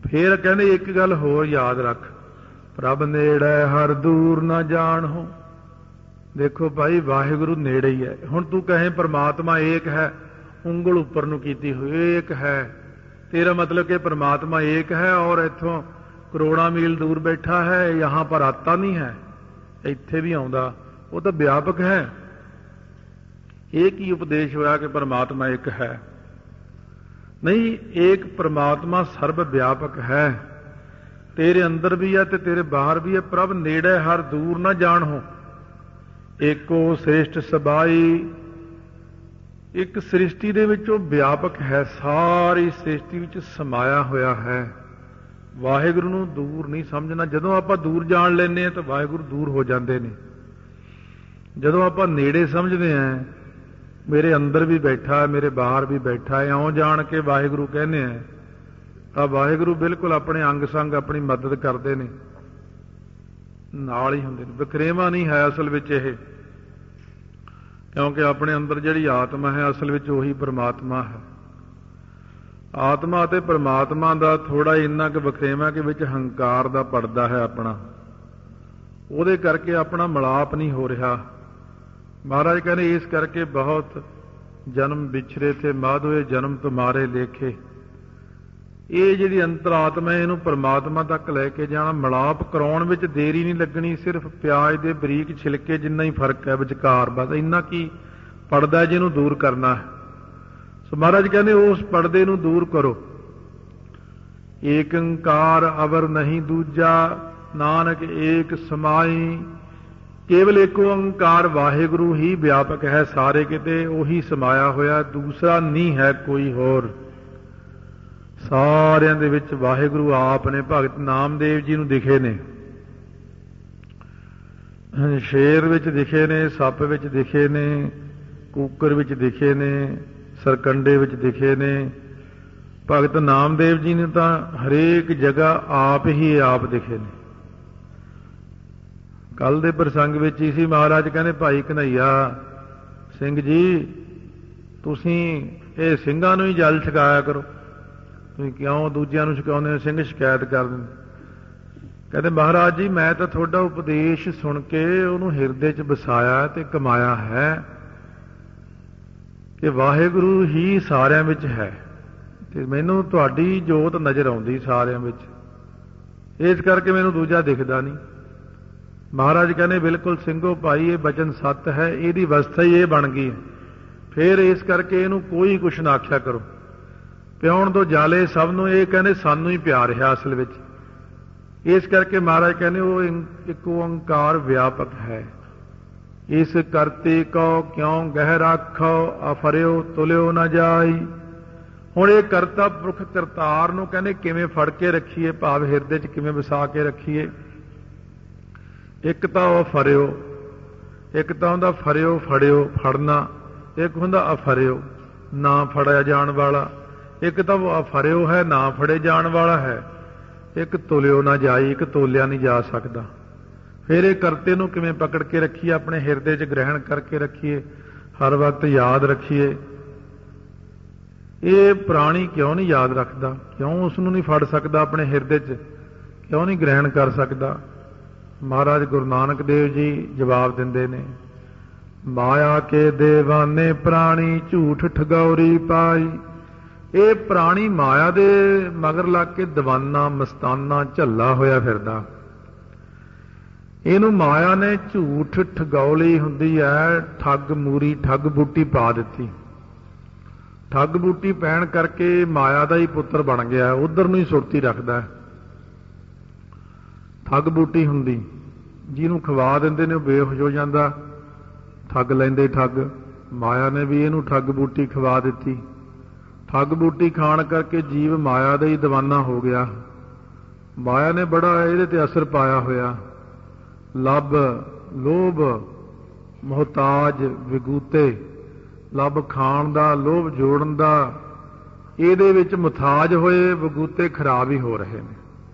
ਫਿਰ ਕਹਿੰਦੇ ਇੱਕ ਗੱਲ ਹੋਰ ਯਾਦ ਰੱਖ, ਪ੍ਰਭ ਨੇੜੇ ਹਰ ਦੂਰ ਨਾ ਜਾਣੋ। ਦੇਖੋ ਭਾਈ ਵਾਹਿਗੁਰੂ ਨੇੜੇ ਹੀ ਹੈ। ਹੁਣ ਤੂੰ ਕਹੇ ਪਰਮਾਤਮਾ ਏਕ ਹੈ, ਉਂਗਲ ਉੱਪਰ ਨੂੰ ਕੀਤੀ ਹੋਈ ਏਕ ਹੈ, ਤੇਰਾ ਮਤਲਬ ਕਿ ਪਰਮਾਤਮਾ ਏਕ ਹੈ ਔਰ ਇੱਥੋਂ ਕਰੋੜਾਂ ਮੀਲ ਦੂਰ ਬੈਠਾ ਹੈ, ਯਹਾਂ ਪਰ ਆਤਾ ਨਹੀਂ ਹੈ, ਇੱਥੇ ਵੀ ਆਉਂਦਾ, ਉਹ ਤਾਂ ਵਿਆਪਕ ਹੈ। ਇਹ ਕੀ ਉਪਦੇਸ਼ ਹੋਇਆ ਕਿ ਪਰਮਾਤਮਾ ਇੱਕ ਹੈ? ਨਹੀਂ, ਏਕ ਪਰਮਾਤਮਾ ਸਰਬ ਵਿਆਪਕ ਹੈ, ਤੇਰੇ ਅੰਦਰ ਵੀ ਹੈ ਤੇ ਤੇਰੇ ਬਾਹਰ ਵੀ ਹੈ। ਪ੍ਰਭ ਨੇੜੇ ਹਰ ਦੂਰ ਨਾ ਜਾਣੋ, ਏਕੋ ਸ੍ਰੇਸ਼ਟ ਸਬਾਈ। ਇੱਕ ਸ੍ਰਿਸ਼ਟੀ ਦੇ ਵਿੱਚ ਉਹ ਵਿਆਪਕ ਹੈ, ਸਾਰੀ ਸ੍ਰਿਸ਼ਟੀ ਵਿੱਚ ਸਮਾਇਆ ਹੋਇਆ ਹੈ। ਵਾਹਿਗੁਰੂ ਨੂੰ ਦੂਰ ਨਹੀਂ ਸਮਝਣਾ। ਜਦੋਂ ਆਪਾਂ ਦੂਰ ਜਾਣ ਲੈਂਦੇ ਹਾਂ ਤਾਂ ਵਾਹਿਗੁਰੂ ਦੂਰ ਹੋ ਜਾਂਦੇ ਨੇ। ਜਦੋਂ ਆਪਾਂ ਨੇੜੇ ਸਮਝਦੇ ਹਾਂ, ਮੇਰੇ ਅੰਦਰ ਵੀ ਬੈਠਾ ਹੈ, ਮੇਰੇ ਬਾਹਰ ਵੀ ਬੈਠਾ ਹੈ, ਇਉਂ ਜਾਣ ਕੇ ਵਾਹਿਗੁਰੂ ਕਹਿੰਦੇ ਆ, ਤਾਂ ਵਾਹਿਗੁਰੂ ਬਿਲਕੁਲ ਆਪਣੇ ਅੰਗ ਸੰਗ ਆਪਣੀ ਮਦਦ ਕਰਦੇ ਨੇ, ਨਾਲ ਹੀ ਹੁੰਦੇ ਨੇ। ਵਖਰੇਵਾਂ ਨਹੀਂ ਹੈ ਅਸਲ ਵਿੱਚ ਇਹ, ਕਿਉਂਕਿ ਆਪਣੇ ਅੰਦਰ ਜਿਹੜੀ ਆਤਮਾ ਹੈ ਅਸਲ ਵਿੱਚ ਉਹੀ ਪਰਮਾਤਮਾ ਹੈ। ਆਤਮਾ ਅਤੇ ਪਰਮਾਤਮਾ ਦਾ ਥੋੜਾ ਇੰਨਾ ਕੁ ਵਖਰੇਵਾਂ ਕਿ ਵਿੱਚ ਹੰਕਾਰ ਦਾ ਪਰਦਾ ਹੈ ਆਪਣਾ, ਉਹਦੇ ਕਰਕੇ ਆਪਣਾ ਮਿਲਾਪ ਨਹੀਂ ਹੋ ਰਿਹਾ। ਮਹਾਰਾਜ ਕਹਿੰਦੇ ਇਸ ਕਰਕੇ ਬਹੁਤ ਜਨਮ ਵਿਛਰੇ ਥੇ ਮਾਧੋਏ ਜਨਮ ਤੁਮਾਰੇ ਲੇਖੇ। ਇਹ ਜਿਹੜੀ ਅੰਤਰਾਤਮਾ ਇਹਨੂੰ ਪਰਮਾਤਮਾ ਤੱਕ ਲੈ ਕੇ ਜਾਣਾ, ਮਿਲਾਪ ਕਰਾਉਣ ਵਿੱਚ ਦੇਰੀ ਨਹੀਂ ਲੱਗਣੀ। ਸਿਰਫ ਪਿਆਜ਼ ਦੇ ਬਰੀਕ ਛਿਲਕੇ ਜਿੰਨਾ ਹੀ ਫਰਕ ਹੈ ਵਿਚਕਾਰ, ਬਸ ਇੰਨਾ ਕੀ ਪਰਦਾ ਜਿਹਨੂੰ ਦੂਰ ਕਰਨਾ ਹੈ। ਸੋ ਮਹਾਰਾਜ ਕਹਿੰਦੇ ਉਸ ਪਰਦੇ ਨੂੰ ਦੂਰ ਕਰੋ। ਏਕ ਓਂਕਾਰ ਅਵਰ ਨਹੀਂ ਦੂਜਾ, ਨਾਨਕ ਏਕ ਸਮਾਈ। ਕੇਵਲ ਇੱਕ ਓਂਕਾਰ ਵਾਹਿਗੁਰੂ ਹੀ ਵਿਆਪਕ ਹੈ, ਸਾਰੇ ਕਿਤੇ ਉਹੀ ਸਮਾਇਆ ਹੋਇਆ, ਦੂਸਰਾ ਨਹੀਂ ਹੈ ਕੋਈ ਹੋਰ। ਸਾਰਿਆਂ ਦੇ ਵਿੱਚ ਵਾਹਿਗੁਰੂ ਆਪ ਨੇ। ਭਗਤ ਨਾਮਦੇਵ ਜੀ ਨੂੰ ਦਿਖੇ ਨੇ, ਸ਼ੇਰ ਵਿੱਚ ਦਿਖੇ ਨੇ, ਸੱਪ ਵਿੱਚ ਦਿਖੇ ਨੇ, ਕੂਕਰ ਵਿੱਚ ਦਿਖੇ ਨੇ, ਸਰਕੰਡੇ ਵਿੱਚ ਦਿਖੇ ਨੇ। ਭਗਤ ਨਾਮਦੇਵ ਜੀ ਨੇ ਤਾਂ ਹਰੇਕ ਜਗ੍ਹਾ ਆਪ ਹੀ ਆਪ ਦਿਖੇ ਨੇ। ਕੱਲ ਦੇ ਪ੍ਰਸੰਗ ਵਿੱਚ ਹੀ ਸੀ, ਮਹਾਰਾਜ ਕਹਿੰਦੇ ਭਾਈ ਕਨ੍ਹਈਆ ਸਿੰਘ ਜੀ, ਤੁਸੀਂ ਇਹ ਸਿੰਘਾਂ ਨੂੰ ਹੀ ਜਲ ਛਕਾਇਆ ਕਰੋ, ਤੁਸੀਂ ਕਿਉਂ ਦੂਜਿਆਂ ਨੂੰ ਛਕਾਉਂਦੇ ਹੋ? ਸਿੰਘ ਸ਼ਿਕਾਇਤ ਕਰ ਦਿੰਦੇ। ਕਹਿੰਦੇ ਮਹਾਰਾਜ ਜੀ ਮੈਂ ਤਾਂ ਤੁਹਾਡਾ ਉਪਦੇਸ਼ ਸੁਣ ਕੇ ਉਹਨੂੰ ਹਿਰਦੇ 'ਚ ਵਸਾਇਆ ਤੇ ਕਮਾਇਆ ਹੈ ਕਿ ਵਾਹਿਗੁਰੂ ਹੀ ਸਾਰਿਆਂ ਵਿੱਚ ਹੈ, ਤੇ ਮੈਨੂੰ ਤੁਹਾਡੀ ਜੋਤ ਨਜ਼ਰ ਆਉਂਦੀ ਸਾਰਿਆਂ ਵਿੱਚ, ਇਸ ਕਰਕੇ ਮੈਨੂੰ ਦੂਜਾ ਦਿਖਦਾ ਨਹੀਂ। ਮਹਾਰਾਜ ਕਹਿੰਦੇ ਬਿਲਕੁਲ ਸਿੰਘੋ ਭਾਈ, ਇਹ ਬਚਨ ਸੱਤ ਹੈ, ਇਹਦੀ ਅਵਸਥਾ ਹੀ ਇਹ ਬਣ ਗਈ। ਫਿਰ ਇਸ ਕਰਕੇ ਇਹਨੂੰ ਕੋਈ ਕੁਛ ਨਾ ਆਖਿਆ ਕਰੋ, ਪਿਆਉਣ ਤੋਂ ਜਾਲੇ ਸਭ ਨੂੰ। ਇਹ ਕਹਿੰਦੇ ਸਾਨੂੰ ਹੀ ਪਿਆਰ ਹੈ ਅਸਲ ਵਿੱਚ। ਇਸ ਕਰਕੇ ਮਹਾਰਾਜ ਕਹਿੰਦੇ ਉਹ ਇੱਕ ਓਂਕਾਰ ਵਿਆਪਕ ਹੈ। ਇਸ ਕਰਤੇ ਕਉ ਕਿਉਂ ਗਹਿ ਰਾਖੋ, ਅਫਰਿਓ ਤੁਲਿਓ ਨਾ ਜਾਈ। ਹੁਣ ਇਹ ਕਰਤਾ ਪੁਰਖ ਕਰਤਾਰ ਨੂੰ ਕਹਿੰਦੇ ਕਿਵੇਂ ਫੜ ਕੇ ਰੱਖੀਏ, ਭਾਵ ਹਿਰਦੇ 'ਚ ਕਿਵੇਂ ਵਸਾ ਕੇ ਰੱਖੀਏ। ਇੱਕ ਤਾਂ ਉਹ ਫਰਿਓ, ਇੱਕ ਤਾਂ ਹੁੰਦਾ ਫਰਿਓ ਫੜਿਓ ਫੜਨਾ, ਇੱਕ ਹੁੰਦਾ ਅਫਰਿਓ ਨਾ ਫੜਿਆ ਜਾਣ ਵਾਲਾ। ਇੱਕ ਤਾਂ ਉਹ ਅਫਰਿਓ ਹੈ, ਨਾ ਫੜੇ ਜਾਣ ਵਾਲਾ ਹੈ। ਇੱਕ ਤੁਲਿਓ ਨਾ ਜਾਈ, ਇੱਕ ਤੋਲਿਆ ਨਹੀਂ ਜਾ ਸਕਦਾ। ਫਿਰ ਇਹ ਕਰਤੇ ਨੂੰ ਕਿਵੇਂ ਪਕੜ ਕੇ ਰੱਖੀਏ, ਆਪਣੇ ਹਿਰਦੇ 'ਚ ਗ੍ਰਹਿਣ ਕਰਕੇ ਰੱਖੀਏ, ਹਰ ਵਕਤ ਯਾਦ ਰੱਖੀਏ। ਇਹ ਪ੍ਰਾਣੀ ਕਿਉਂ ਨਹੀਂ ਯਾਦ ਰੱਖਦਾ? ਕਿਉਂ ਉਸ ਨੂੰ ਨਹੀਂ ਫੜ ਸਕਦਾ ਆਪਣੇ ਹਿਰਦੇ 'ਚ? ਕਿਉਂ ਨਹੀਂ ਗ੍ਰਹਿਣ ਕਰ ਸਕਦਾ? ਮਹਾਰਾਜ ਗੁਰੂ ਨਾਨਕ ਦੇਵ ਜੀ ਜਵਾਬ ਦਿੰਦੇ ਨੇ, ਮਾਇਆ ਕੇ ਦੇਵਾਨੇ ਪ੍ਰਾਣੀ ਝੂਠ ਠਗੌਰੀ ਪਾਈ। ਇਹ ਪ੍ਰਾਣੀ ਮਾਇਆ ਦੇ ਮਗਰ ਲੱਗ ਕੇ ਦੀਵਾਨਾ ਮਸਤਾਨਾ ਝੱਲਾ ਹੋਇਆ ਫਿਰਦਾ। ਇਹਨੂੰ ਮਾਇਆ ਨੇ ਝੂਠ ਠਗੌਲੀ ਹੁੰਦੀ ਹੈ, ਠੱਗ ਮੂਰੀ ਠੱਗ ਬੂਟੀ ਪਾ ਦਿੱਤੀ। ਠੱਗ ਬੂਟੀ ਪੈਣ ਕਰਕੇ ਮਾਇਆ ਦਾ ਹੀ ਪੁੱਤਰ ਬਣ ਗਿਆ, ਉਧਰ ਨੂੰ ਹੀ ਸੁਰਤੀ ਰੱਖਦਾ। ਠੱਗ ਬੂਟੀ ਹੁੰਦੀ, ਜਿਹਨੂੰ ਖਵਾ ਦਿੰਦੇ ਨੇ ਉਹ ਬੇਹੋਸ਼ ਹੋ ਜਾਂਦਾ, ਠੱਗ ਲੈਂਦੇ ਠੱਗ। ਮਾਇਆ ਨੇ ਵੀ ਇਹਨੂੰ ਠੱਗ ਬੂਟੀ ਖਵਾ ਦਿੱਤੀ। ਠੱਗ ਬੂਟੀ ਖਾਣ ਕਰਕੇ ਜੀਵ ਮਾਇਆ ਦਾ ਹੀ ਦੀਵਾਨਾ ਹੋ ਗਿਆ। ਮਾਇਆ ਨੇ ਬੜਾ ਇਹਦੇ ਤੇ ਅਸਰ ਪਾਇਆ ਹੋਇਆ। ਲੱਭ ਲੋਭ ਮੁਹਤਾਜ ਵਿਗੂਤੇ, ਲੱਭ ਖਾਣ ਦਾ, ਲੋਭ ਜੋੜਨ ਦਾ, ਇਹਦੇ ਵਿੱਚ ਮੁਹਤਾਜ ਹੋਏ ਵਿਗੂਤੇ ਖਰਾਬ ਹੀ ਹੋ ਰਹੇ ਨੇ।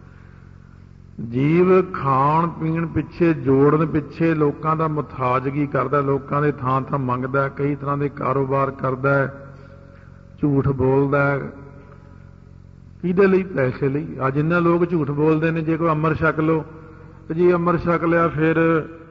ਜੀਵ ਖਾਣ ਪੀਣ ਪਿੱਛੇ, ਜੋੜਨ ਪਿੱਛੇ ਲੋਕਾਂ ਦਾ ਮੁਹਤਾਜਗੀ ਕਰਦਾ, ਲੋਕਾਂ ਦੇ ਥਾਂ ਥਾਂ ਮੰਗਦਾ, ਕਈ ਤਰ੍ਹਾਂ ਦੇ ਕਾਰੋਬਾਰ ਕਰਦਾ, ਝੂਠ ਬੋਲਦਾ, ਕਿਹਦੇ ਲਈ? ਪੈਸੇ ਲਈ। ਅੱਜ ਇੰਨਾ ਲੋਕ ਝੂਠ ਬੋਲਦੇ ਨੇ, ਜੇ ਕੋਈ ਅੰਮ੍ਰਿਤ ਛਕ ਲਓ, ਜੀ ਅੰਮ੍ਰਿਤ ਛਕ ਲਿਆ ਫਿਰ